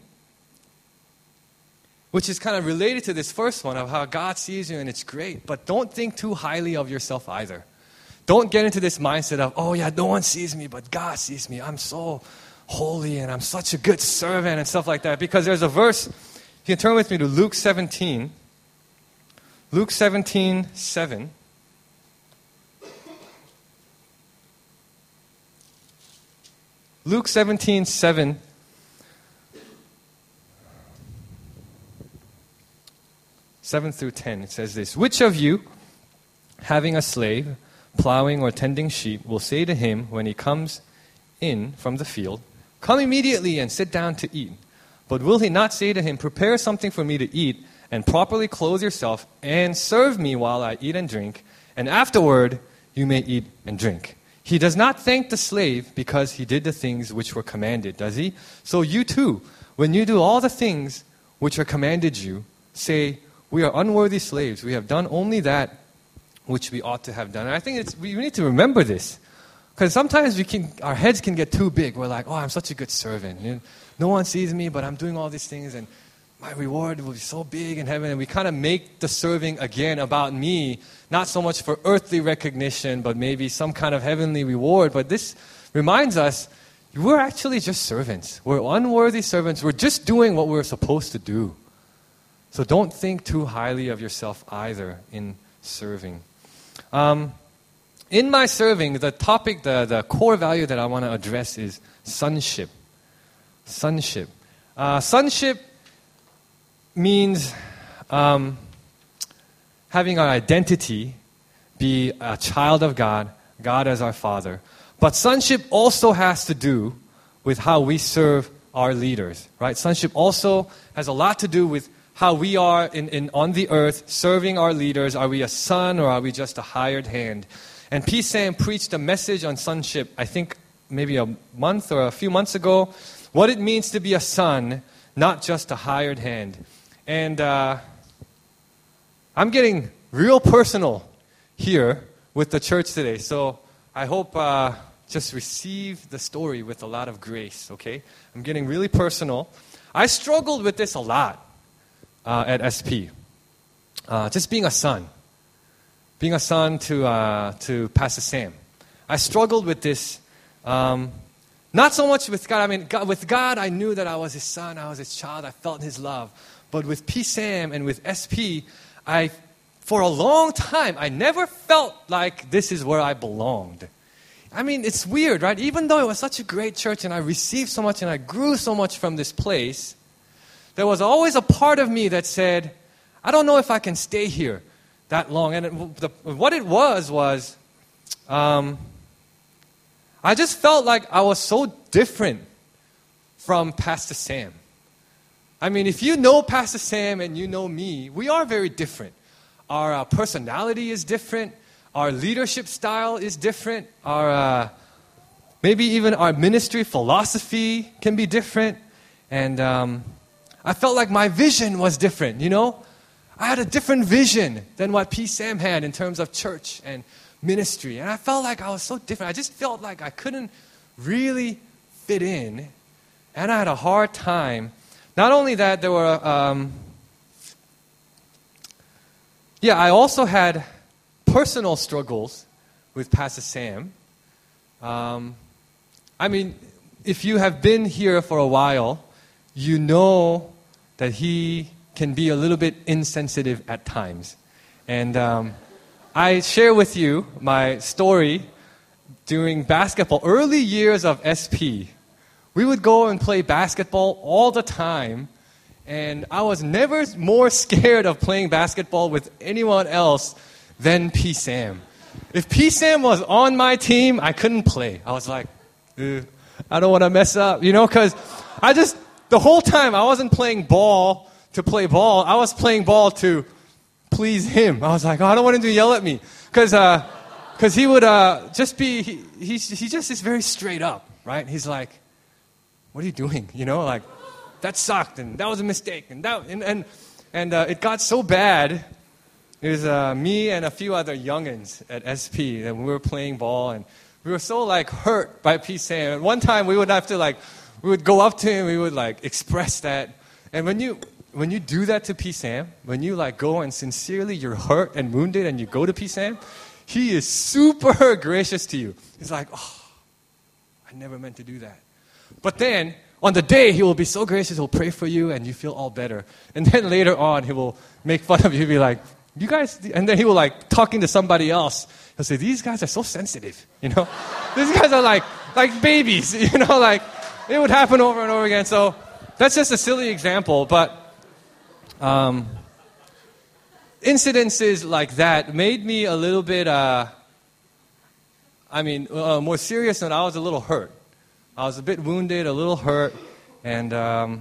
A: which is kind of related to this first one of how God sees you and it's great, but don't think too highly of yourself either. Don't get into this mindset of, oh yeah, no one sees me, but God sees me. I'm so holy and I'm such a good servant and stuff like that. Because there's a verse, you can turn with me to Luke 17. Luke 17:7. Luke 17:7. 7 through 10, it says this: Which of you, having a slave, plowing or tending sheep, will say to him when he comes in from the field, come immediately and sit down to eat? But will he not say to him, prepare something for me to eat, and properly clothe yourself, and serve me while I eat and drink, and afterward you may eat and drink? He does not thank the slave because he did the things which were commanded, does he? So you too, when you do all the things which are commanded you, say, we are unworthy slaves. We have done only that which we ought to have done. And I think we need to remember this. Because sometimes our heads can get too big. We're like, oh, I'm such a good servant. No one sees me, but I'm doing all these things, and my reward will be so big in heaven. And we kind of make the serving again about me, not so much for earthly recognition, but maybe some kind of heavenly reward. But this reminds us, we're actually just servants. We're unworthy servants. We're just doing what we're supposed to do. So don't think too highly of yourself either in serving. In my serving, the topic, the core value that I want to address is sonship. Sonship. Sonship means having our identity be a child of God, God as our Father. But sonship also has to do with how we serve our leaders, right? Sonship also has a lot to do with how we are on the earth serving our leaders. Are we a son or are we just a hired hand? And P. Sam preached a message on sonship, I think maybe a month or a few months ago, what it means to be a son, not just a hired hand. And I'm getting real personal here with the church today. So I hope just receive the story with a lot of grace, okay? I'm getting really personal. I struggled with this a lot. At SP. Just being a son. Being a son to Pastor Sam. I struggled with this. Not so much with God. I mean, with God, I knew that I was his son. I was his child. I felt his love. But with P. Sam and with SP, for a long time, I never felt like this is where I belonged. I mean, it's weird, right? Even though it was such a great church and I received so much and I grew so much from this place, there was always a part of me that said, I don't know if I can stay here that long. And what it was I just felt like I was so different from Pastor Sam. I mean, if you know Pastor Sam and you know me, we are very different. Our personality is different. Our leadership style is different. Our maybe even our ministry philosophy can be different. And I felt like my vision was different, I had a different vision than what P. Sam had in terms of church and ministry. And I felt like I was so different. I just felt like I couldn't really fit in. And I had a hard time. Not only that, there were, I also had personal struggles with Pastor Sam. I mean, if you have been here for a while, you know that he can be a little bit insensitive at times. And I share with you my story during basketball, early years of SP. We would go and play basketball all the time. And I was never more scared of playing basketball with anyone else than P. Sam. If P. Sam was on my team, I couldn't play. I was like, I don't want to mess up, because the whole time I wasn't playing ball to play ball. I was playing ball to please him. I was like, I don't want him to yell at me. Because he would just be, he just is very straight up, right? He's like, what are you doing? Like, that sucked, and that was a mistake, and it got so bad. It was me and a few other youngins at SP that we were playing ball, and we were so hurt by P. Sam. At one time, we would go up to him, we would express that, and when you do that to P. Sam, when you go and sincerely you're hurt and wounded, and you go to P. Sam, he is super gracious to you. He's like, oh, I never meant to do that. But then, on the day, he will be so gracious, he'll pray for you, and you feel all better. And then later on, he will make fun of you. He'll be like, you guys, and then he will talking to somebody else. He'll say, these guys are so sensitive, These guys are like babies, It would happen over and over again. So that's just a silly example, but incidences like that made me a little bit, more serious, and I was a little hurt. I was a bit wounded, a little hurt, and I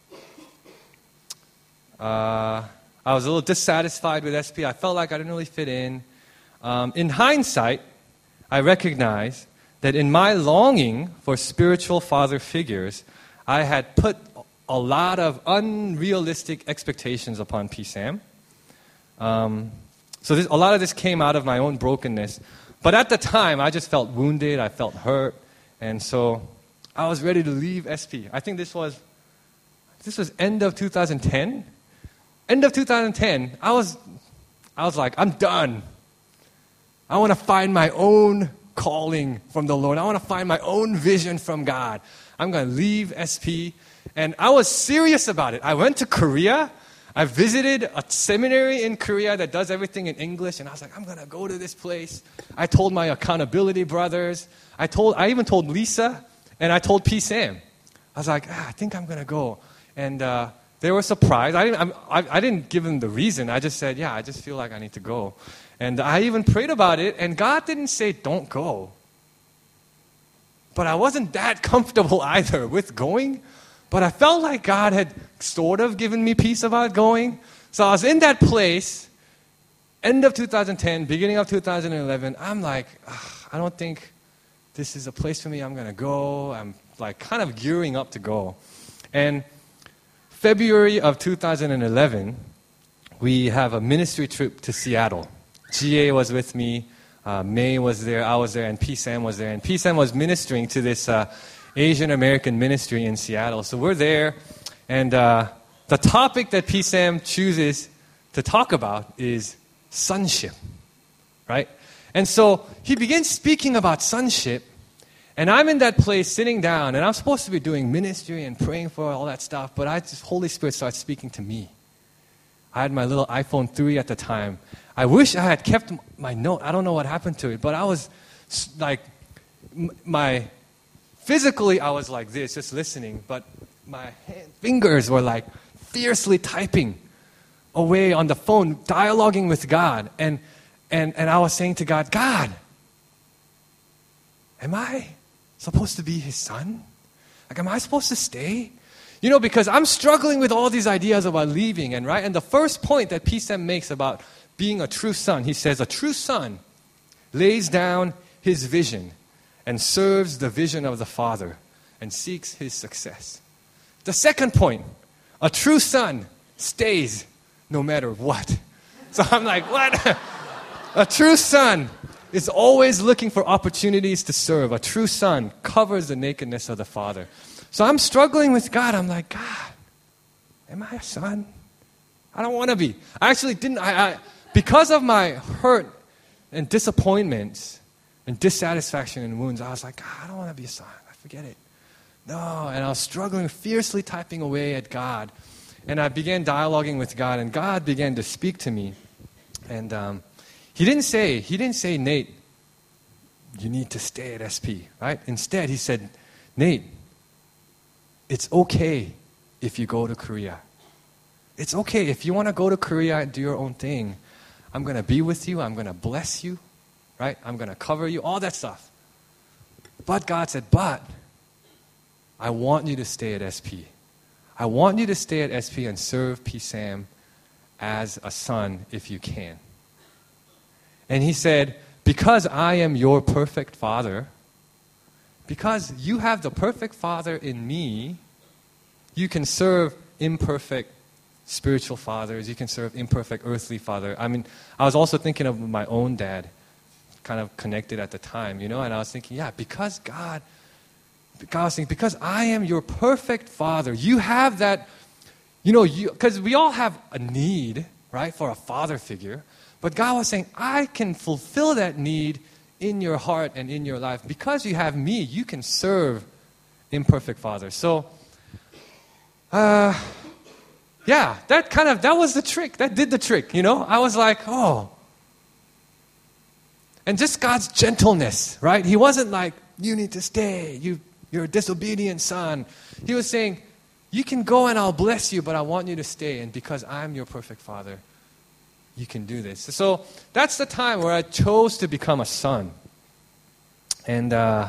A: was a little dissatisfied with SP. I felt like I didn't really fit in. In hindsight, I recognize that in my longing for spiritual father figures, I had put a lot of unrealistic expectations upon P. Sam. So a lot of this came out of my own brokenness. But at the time, I just felt wounded, I felt hurt, and so I was ready to leave SP. I think this was end of 2010. End of 2010, I was like, I'm done. I want to find my own calling from the Lord. I want to find my own vision from God. I'm going to leave SP. And I was serious about it. I went to Korea. I visited a seminary in Korea that does everything in English. And I was like, I'm going to go to this place. I told my accountability brothers. I even told Lisa. And I told P. Sam. I was like, I think I'm going to go. And they were surprised. I didn't give them the reason. I just said, I just feel like I need to go. And I even prayed about it. And God didn't say, don't go. But I wasn't that comfortable either with going. But I felt like God had sort of given me peace about going. So I was in that place, end of 2010, beginning of 2011. I'm like, I don't think this is a place for me. I'm going to go. I'm kind of gearing up to go. And February of 2011, we have a ministry trip to Seattle. GA was with me. May was there. I was there. And P. Sam was there. And P. Sam was ministering to this Asian American ministry in Seattle. So we're there. And the topic that P. Sam chooses to talk about is sonship. Right? And so he begins speaking about sonship, and I'm in that place sitting down, and I'm supposed to be doing ministry and praying for all that stuff, but Holy Spirit starts speaking to me. I had my little iPhone 3 at the time. I wish I had kept my note. I don't know what happened to it, but I was physically I was like this, just listening, but my fingers were fiercely typing away on the phone, dialoguing with God, and I was saying to God, God, am I supposed to be his son? Am I supposed to stay? Because I'm struggling with all these ideas about leaving, and the first point that P. Sam makes about being a true son, he says, a true son lays down his vision and serves the vision of the Father and seeks his success. The second point, a true son stays no matter what. So I'm like, what? A true son is always looking for opportunities to serve. A true son covers the nakedness of the Father. So I'm struggling with God. I'm like, God, am I a son? I don't want to be. I actually didn't. Because of my hurt and disappointments and dissatisfaction and wounds, I was like, God, I don't want to be a son. Forget it. No. And I was struggling, fiercely typing away at God. And I began dialoguing with God, and God began to speak to me. And He didn't say, Nate, you need to stay at SP, right? Instead, he said, Nate, it's okay if you go to Korea. It's okay. If you want to go to Korea and do your own thing, I'm going to be with you. I'm going to bless you, right? I'm going to cover you, all that stuff. But God said, but I want you to stay at SP. I want you to stay at SP and serve PSAM as a son if you can. And he said, because I am your perfect father, because you have the perfect father in me, you can serve imperfect spiritual fathers. You can serve imperfect earthly father. I mean, I was also thinking of my own dad, kind of connected at the time, and I was thinking, yeah, because God was saying, because I am your perfect father, you have that, because we all have a need, right, for a father figure. But God was saying, I can fulfill that need in your heart and in your life. Because you have me, you can serve imperfect fathers. So, that was the trick. That did the trick, I was like, oh. And just God's gentleness, right? He wasn't like, you need to stay. You're a disobedient son. He was saying, you can go and I'll bless you, but I want you to stay. And because I'm your perfect father, you can do this. So that's the time where I chose to become a son. And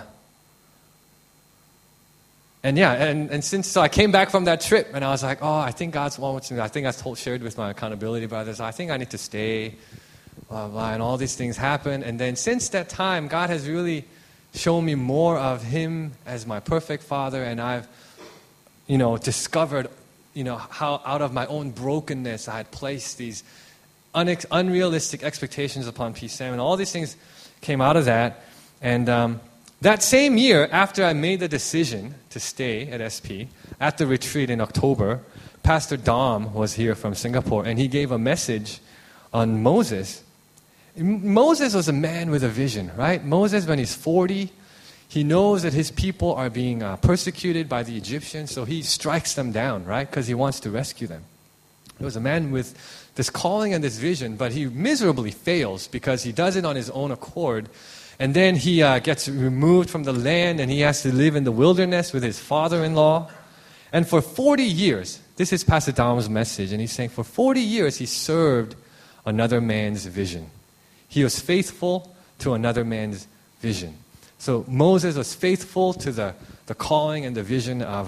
A: since I came back from that trip and I was like, oh, I think God's one with me. I think I shared with my accountability brothers, I think I need to stay, blah, blah, and all these things happened. And then since that time, God has really shown me more of Him as my perfect father, and I've, discovered, how out of my own brokenness I had placed these unrealistic expectations upon PSAM, and all these things came out of that. And that same year, after I made the decision to stay at SP, at the retreat in October, Pastor Dom was here from Singapore, and he gave a message on Moses. Moses was a man with a vision, right? Moses, when he's 40, he knows that his people are being persecuted by the Egyptians, so he strikes them down, right? Because he wants to rescue them. He was a man with this calling and this vision, but he miserably fails because he does it on his own accord. And then he gets removed from the land and he has to live in the wilderness with his father-in-law. And for 40 years, this is Pastor Dom's message, and he's saying for 40 years he served another man's vision. He was faithful to another man's vision. So Moses was faithful to the calling and the vision of,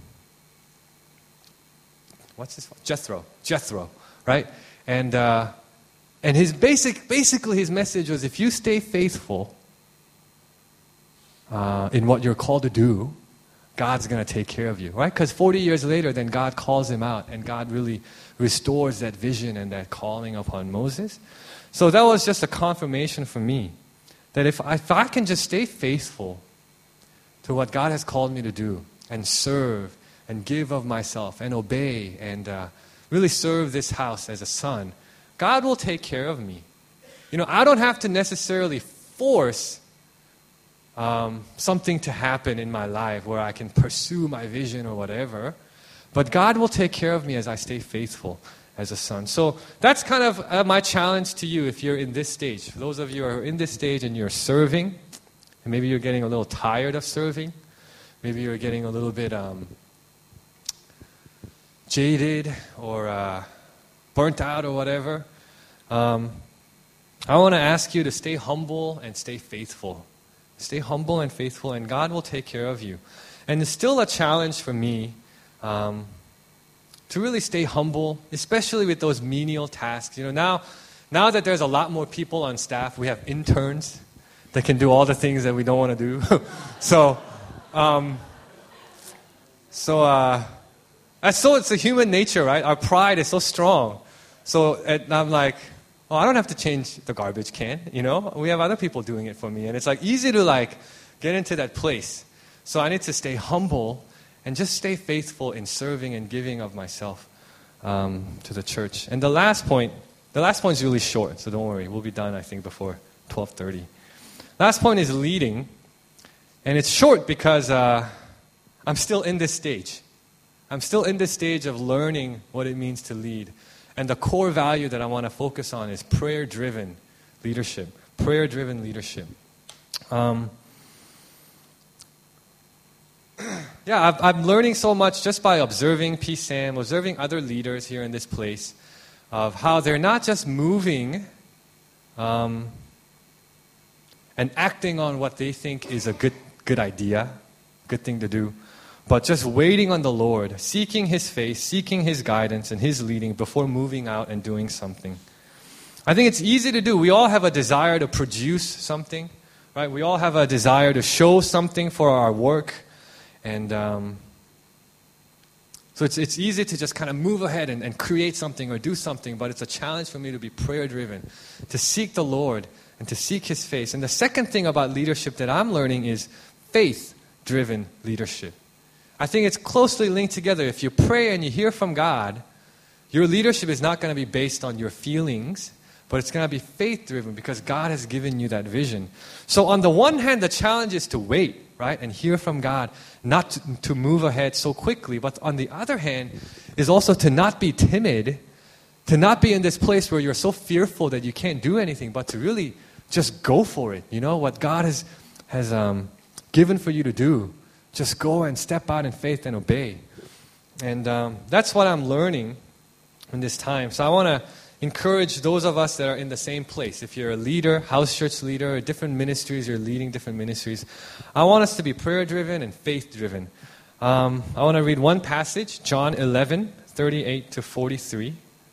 A: Jethro, right? And his basically his message was, if you stay faithful in what you're called to do, God's going to take care of you, right? Because 40 years later, then God calls him out, and God really restores that vision and that calling upon Moses. So that was just a confirmation for me that if I can just stay faithful to what God has called me to do and serve and give of myself and obey and really serve this house as a son, God will take care of me. I don't have to necessarily force something to happen in my life where I can pursue my vision or whatever, but God will take care of me as I stay faithful as a son. So that's kind of my challenge to you if you're in this stage. For those of you who are in this stage and you're serving, and maybe you're getting a little tired of serving, maybe you're getting a little bit jaded or burnt out or whatever, I want to ask you to stay humble and stay faithful. Stay humble and faithful, and God will take care of you. And it's still a challenge for me to really stay humble, especially with those menial tasks. Now that there's a lot more people on staff, we have interns that can do all the things that we don't want to do. So it's a human nature, right? Our pride is so strong. So I'm like, I don't have to change the garbage can, We have other people doing it for me. And it's easy to get into that place. So I need to stay humble and just stay faithful in serving and giving of myself to the church. And the last point is really short, so don't worry. We'll be done, I think, before 12:30. Last point is leading. And it's short because I'm still in this stage. I'm still in this stage of learning what it means to lead. And the core value that I want to focus on is prayer-driven leadership. Prayer-driven leadership. yeah, I'm learning so much just by observing PSAM, observing other leaders here in this place, of how they're not just moving and acting on what they think is a good idea, good thing to do, but just waiting on the Lord, seeking His face, seeking His guidance and His leading before moving out and doing something. I think it's easy to do. We all have a desire to produce something, right? We all have a desire to show something for our work. And so it's easy to just kind of move ahead and create something or do something, but it's a challenge for me to be prayer-driven, to seek the Lord and to seek His face. And the second thing about leadership that I'm learning is faith-driven leadership. I think it's closely linked together. If you pray and you hear from God, your leadership is not going to be based on your feelings, but it's going to be faith-driven because God has given you that vision. So on the one hand, the challenge is to wait, right, and hear from God, not to move ahead so quickly. But on the other hand, is also to not be timid, to not be in this place where you're so fearful that you can't do anything, but to really just go for it. You know, what God has given for you to do, just go and step out in faith and obey. And that's what I'm learning in this time. So I want to encourage those of us that are in the same place. If you're a leader, house church leader, or different ministries, you're leading different ministries, I want us to be prayer-driven and faith-driven. I want to read one passage, John 11, 38 to 43.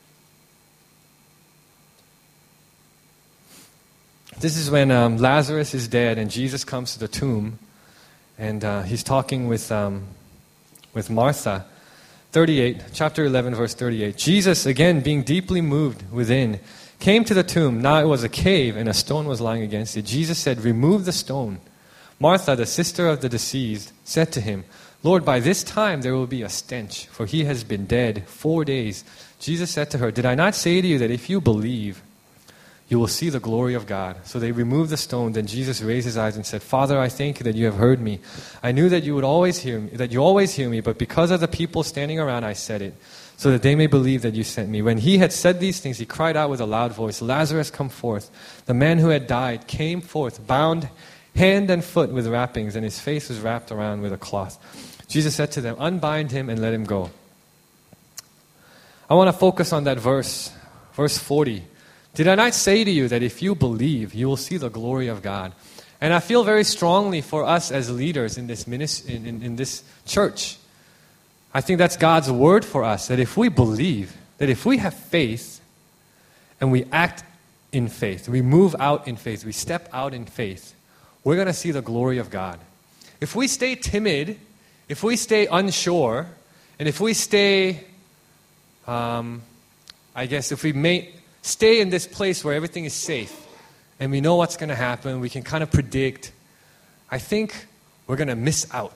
A: This is when Lazarus is dead and Jesus comes to the tomb, and he's talking with Martha. 38, chapter 11, verse 38. Jesus, again being deeply moved within, came to the tomb. Now it was a cave, and a stone was lying against it. Jesus said, "Remove the stone." Martha, the sister of the deceased, said to him, "Lord, by this time there will be a stench, for he has been dead 4 days." Jesus said to her, "Did I not say to you that if you believe, you will see the glory of God?" So they removed the stone. Then Jesus raised his eyes and said, "Father, I thank you that you have heard me. I knew that you would always hear me, that you always hear me, but because of the people standing around, I said it, so that they may believe that you sent me." When he had said these things, he cried out with a loud voice, "Lazarus, come forth." The man who had died came forth, bound hand and foot with wrappings, and his face was wrapped around with a cloth. Jesus said to them, "Unbind him and let him go." I want to focus on that verse 40. "Did I not say to you that if you believe, you will see the glory of God?" And I feel very strongly for us as leaders in this in this church. I think that's God's word for us, that if we believe, that if we have faith, and we act in faith, we move out in faith, we step out in faith, we're going to see the glory of God. If we stay timid, if we stay unsure, and if we stay, if we stay in this place where everything is safe and we know what's going to happen, we can kind of predict, I think we're going to miss out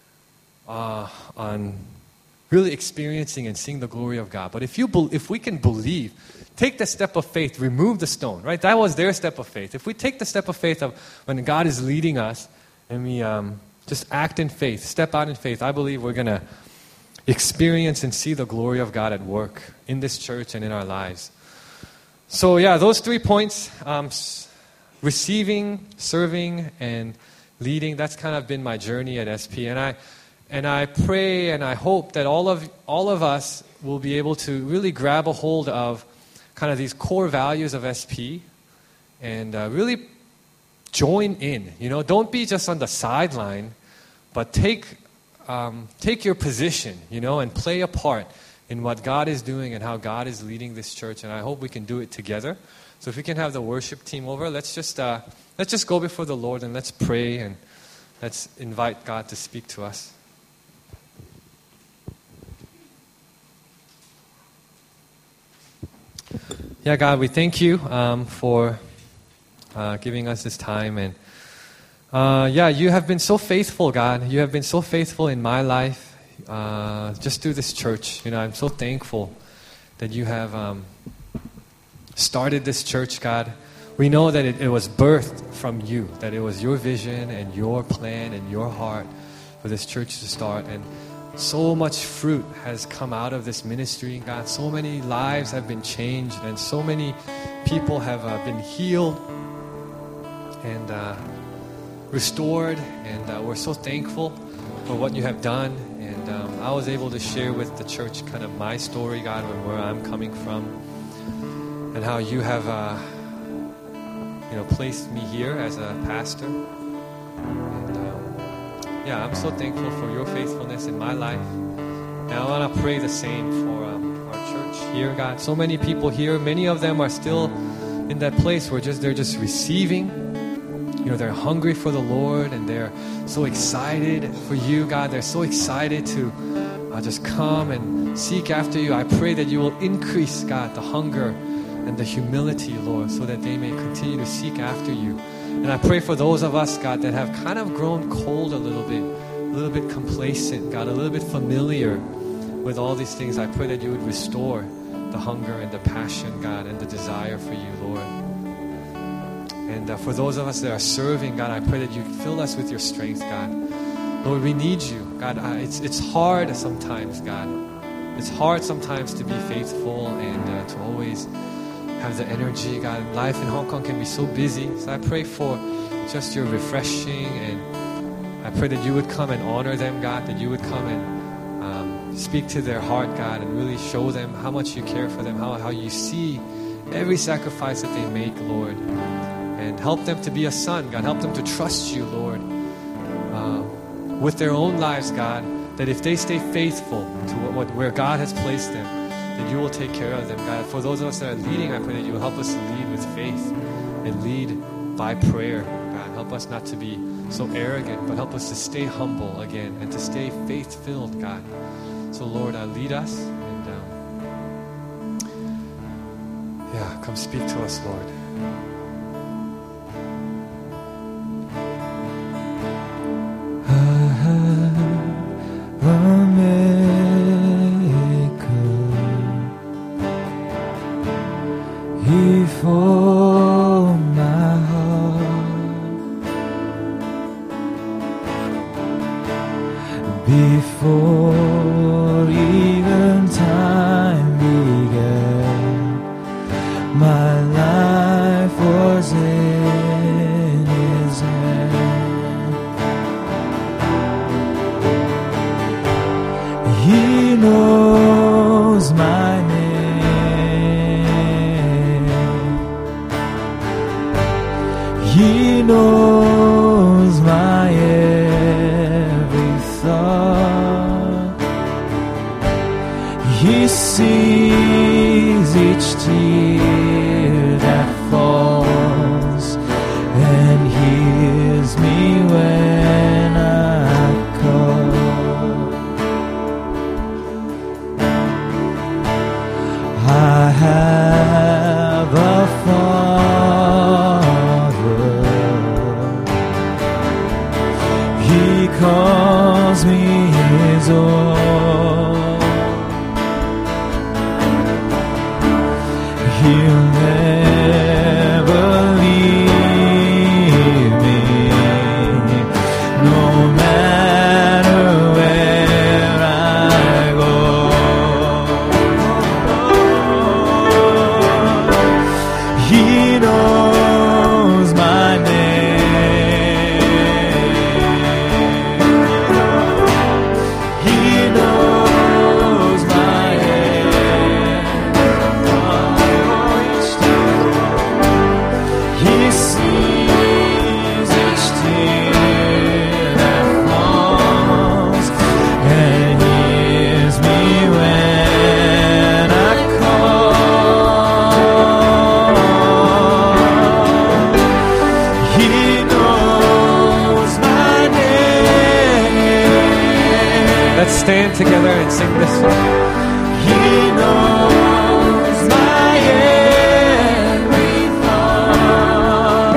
A: on really experiencing and seeing the glory of God. But if we can believe, take the step of faith, remove the stone, right? That was their step of faith. If we take the step of faith of when God is leading us and we just act in faith, step out in faith, I believe we're going to experience and see the glory of God at work in this church and in our lives. So yeah, those 3 points, receiving, serving, and leading, that's kind of been my journey at SP. And I pray and I hope that all of us will be able to really grab a hold of kind of these core values of SP and really join in. You know, don't be just on the sideline, but take your position, you know, and play a part in what God is doing and how God is leading this church. And I hope we can do it together. So if we can have the worship team over, let's just go before the Lord and let's pray and let's invite God to speak to us. Yeah, God, we thank you for giving us this time. And you have been so faithful, God. You have been so faithful in my life. Just through this church, you know, I'm so thankful that you have started this church, God. We know that it was birthed from you, that it was your vision and your plan and your heart for this church to start. And so much fruit has come out of this ministry, God. So many lives have been changed and so many people have been healed. And restored, and we're so thankful for what you have done. And I was able to share with the church kind of my story, God, and where I'm coming from, and how you have, placed me here as a pastor. And I'm so thankful for your faithfulness in my life. And I want to pray the same for our church here, God. So many people here, many of them are still in that place where they're just receiving. They're hungry for the Lord, and they're so excited for you, God. They're so excited to just come and seek after you. I pray that you will increase, God, the hunger and the humility, Lord, so that they may continue to seek after you. And I pray for those of us, God, that have kind of grown cold a little bit complacent, God, a little bit familiar with all these things. I pray that you would restore the hunger and the passion, God, and the desire for you, Lord. And for those of us that are serving, God, I pray that you fill us with your strength, God. Lord, we need you. God, it's hard sometimes, God. It's hard sometimes to be faithful and to always have the energy, God. Life in Hong Kong can be so busy. So I pray for just your refreshing, and I pray that you would come and honor them, God, that you would come and speak to their heart, God, and really show them how much you care for them, how you see every sacrifice that they make, Lord. And help them to be a son, God. Help them to trust you, Lord, with their own lives, God, that if they stay faithful to where God has placed them, that you will take care of them, God. For those of us that are leading, I pray that you will help us to lead with faith and lead by prayer, God. Help us not to be so arrogant, but help us to stay humble again and to stay faith-filled, God. So, Lord, lead us, and come speak to us, Lord.
B: For my heart, before even time began, my life was in His hand. He knows my name. He knows my every thought. He sees each tear that falls and hears me when I call. I have a Father. He calls me His own. He'll never leave me, no matter where I go. He knows my name.
A: Let's stand together and sing this song.
B: He knows my every thought.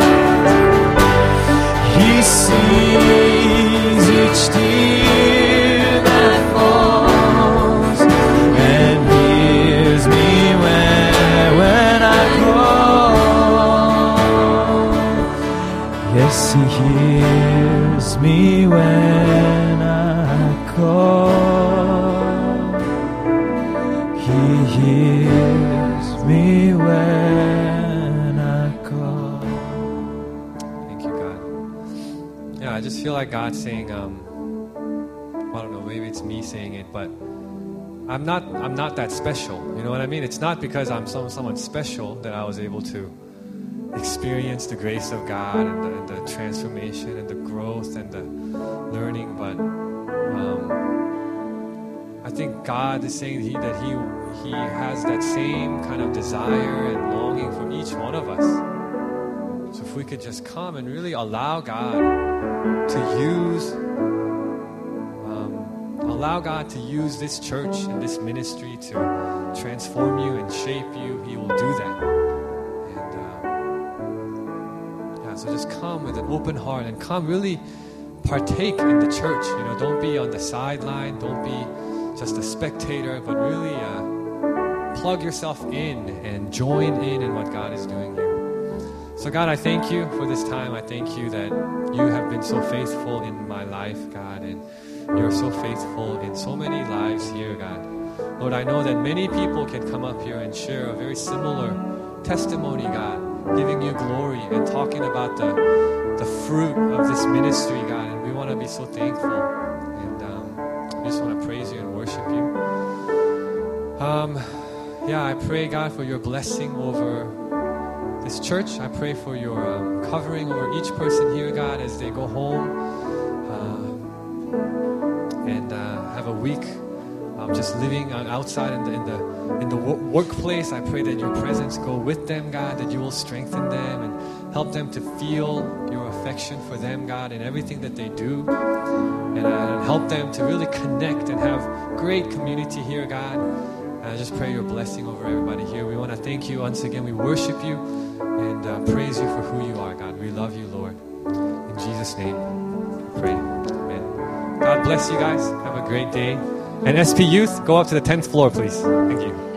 B: He sees each tear that falls and hears me when I call. Yes, He hears me when I call. He hears me when I call.
A: Thank you, God. just feel like God saying, I don't know, maybe it's me saying it, but I'm not that special. You know what I mean? It's not because I'm someone special that I was able to experience the grace of God and the transformation and the growth and the learning, but I think God is saying that He has that same kind of desire and longing from each one of us. So if we could just come and really allow God to use this church and this ministry to transform you and shape you, He will do that. And so just come with an open heart and come really partake in the church. You know, don't be on the sideline, don't be just a spectator, but really plug yourself in and join in what God is doing here. So God, I thank you for this time. I thank you that you have been so faithful in my life, God, and you're so faithful in so many lives here, God. Lord, I know that many people can come up here and share a very similar testimony, God, giving you glory and talking about the fruit of this ministry, God, and we want to be so thankful. And we just want to praise you and worship you. I pray, God, for your blessing over this church. I pray for your covering over each person here, God, as they go home and have a week just living outside in the workplace. I pray that your presence go with them, God, that you will strengthen them and help them to feel your affection for them, God, in everything that they do, and help them to really connect and have great community here, God. I just pray your blessing over everybody here. We want to thank you once again. We worship you and praise you for who you are, God. We love you, Lord. In Jesus' name, I pray. Amen. God bless you guys. Have a great day. And SP Youth, go up to the 10th floor, please. Thank you.